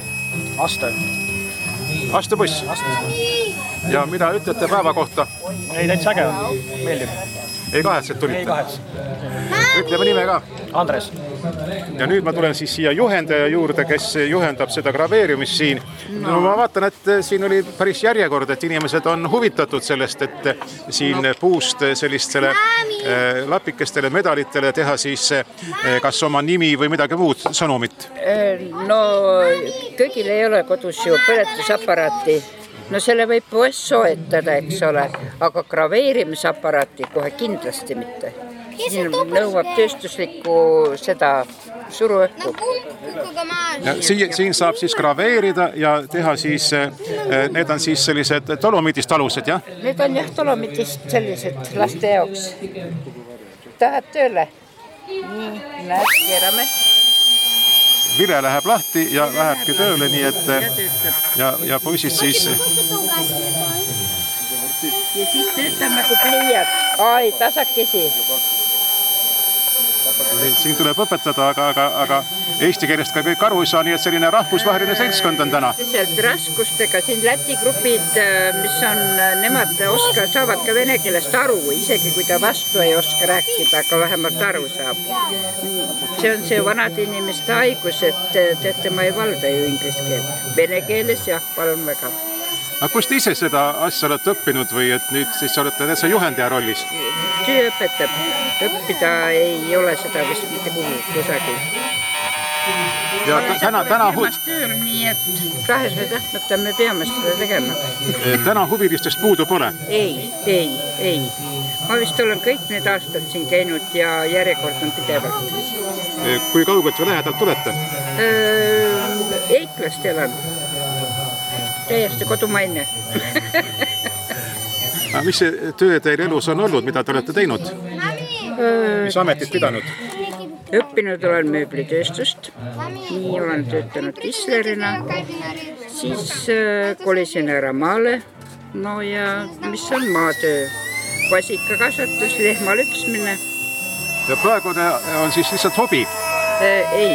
Astebuss? Ja mida ütlete päeva kohta? Ei, täitsa äge on. Meeldib. Ei kahetse, et tulite? Ei kahetse. Ütleme nime ka. Andres. Ja nüüd ma tulen siis siia juhendaja juurde, kes juhendab seda graveerimist siin. No ma vaatan, et siin oli päris järjekord, et inimesed on huvitatud sellest, et siin puust sellistele lapikestele medalitele teha siis kas oma nimi või midagi muud sõnumit. No kõigil ei ole kodus ju põletusaparaati. No selle võib poes soetada, eks ole, aga graveerimisaparaati kohe kindlasti mitte. Siin nõuab tööstuslikku seda suruõhku. Siin saab siis graveerida ja teha siis, need on siis sellised dolomitist alused, jah? Need on jah dolomitist sellised laste jaoks. Tahad tööle? Nii, näed, keerame. Vile läheb lahti ja lähebki tööle, nii et ja poisid siis... Ja siis töötab nagu pliiad. Ai, tasakesi. Siin tuleb õpetada, aga eesti keelest ka kõik aru ei saa, nii et selline rahvusvaheline seltskond on täna. Sealt raskustega siin Läti grupid, mis on, nemad saavad ka vene keelest aru, isegi kui ta vastu ei oska rääkida, aga vähemalt aru saab. See on see vanad inimeste haigus, et teate, ma ei valda ju inglise keelt. Vene keeles jah, palun väga. Aga kus te ise seda asja olete õppinud või et nüüd siis olete täitsa juhendaja rollis? Töö õpetab. Õppida ei ole seda vist mitte kusagil. Ja täna tööl, nii et tahes või tahtmata me peame seda tegema. Täna huvilistest puudu pole? Ei. Ma vist olen kõik need aastad siin käinud ja järjekord on pidevalt. Kui kaugelt või lähedalt tulete? Eiklast elan. Täiesti kodumaine. Mis see töö teil elus on olnud, mida te olete teinud? Mis ametit pidanud? Õppinud olen mööblitööstust, nii olen töötanud kislerina, siis kolisin ära maale, no ja mis on maatöö, vasikakasvatus, lehma lüpsmine. Ja praegu on siis lihtsalt hobi? Ei.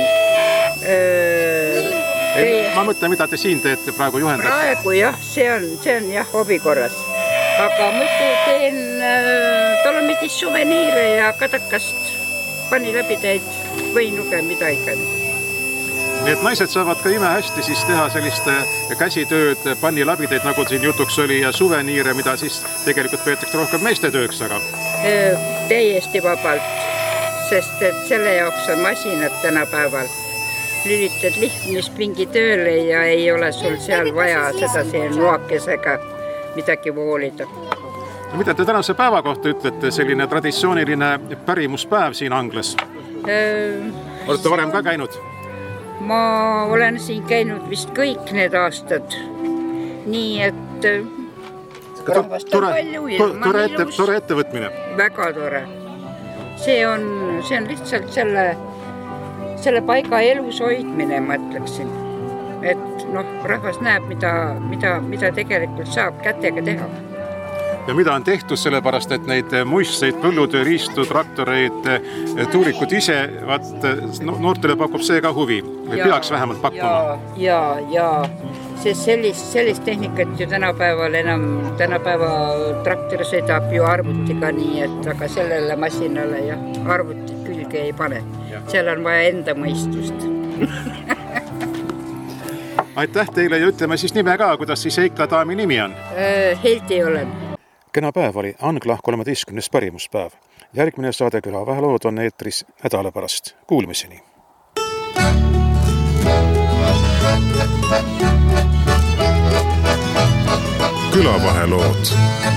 Ma mõtlen, mida te siin teete praegu juhendate? Praegu jah, see on jah hobi korras, aga muidu teen Dolomitis suveniire ja kadakast. Pani läbitäid või nuge, mida ikka. Nii et naised saavad ka ime hästi siis teha sellist käsitööd, panni läbitäid, nagu siin jutuks oli, ja suveniire, mida siis tegelikult peetakse rohkem meeste tööks, aga? Täiesti vabalt, sest et selle jaoks on masinad tänapäeval. Lülitad lihmispingi tööle ja ei ole sul seal vaja seda siin noakesega midagi voolida. Mida te tänase päeva kohta ütlete, selline traditsiooniline pärimuspäev siin Anglas? Olete varem ka käinud? Ma olen siin käinud vist kõik need aastad. Nii et rahvast on palju. Tore ettevõtmine. Väga tore. See on lihtsalt selle paiga elus hoidmine, ma ütleksin. Et rahvas näeb, mida tegelikult saab kätega teha. Ja mida on tehtud sellepärast, et neid muistseid põllutööriistu, traktoreid, tuulikud ise, noortele pakub see ka huvi, või peaks vähemalt pakkuma? Ja, sest sellist tehnikat ju tänapäeva traktor sõidab ju arvutiga nii, et aga sellele masinale ja arvutit külge ei pane. Seal on vaja enda mõistust. Aitäh teile ja ütleme siis nime ka, kuidas siis Eikla daami nimi on? Heldi olen. Kena päev oli Angla 13. pärimuspäev. Järgmine saade Külavahelood on eetris nädala pärast. Kuulmiseni! Külavahelood.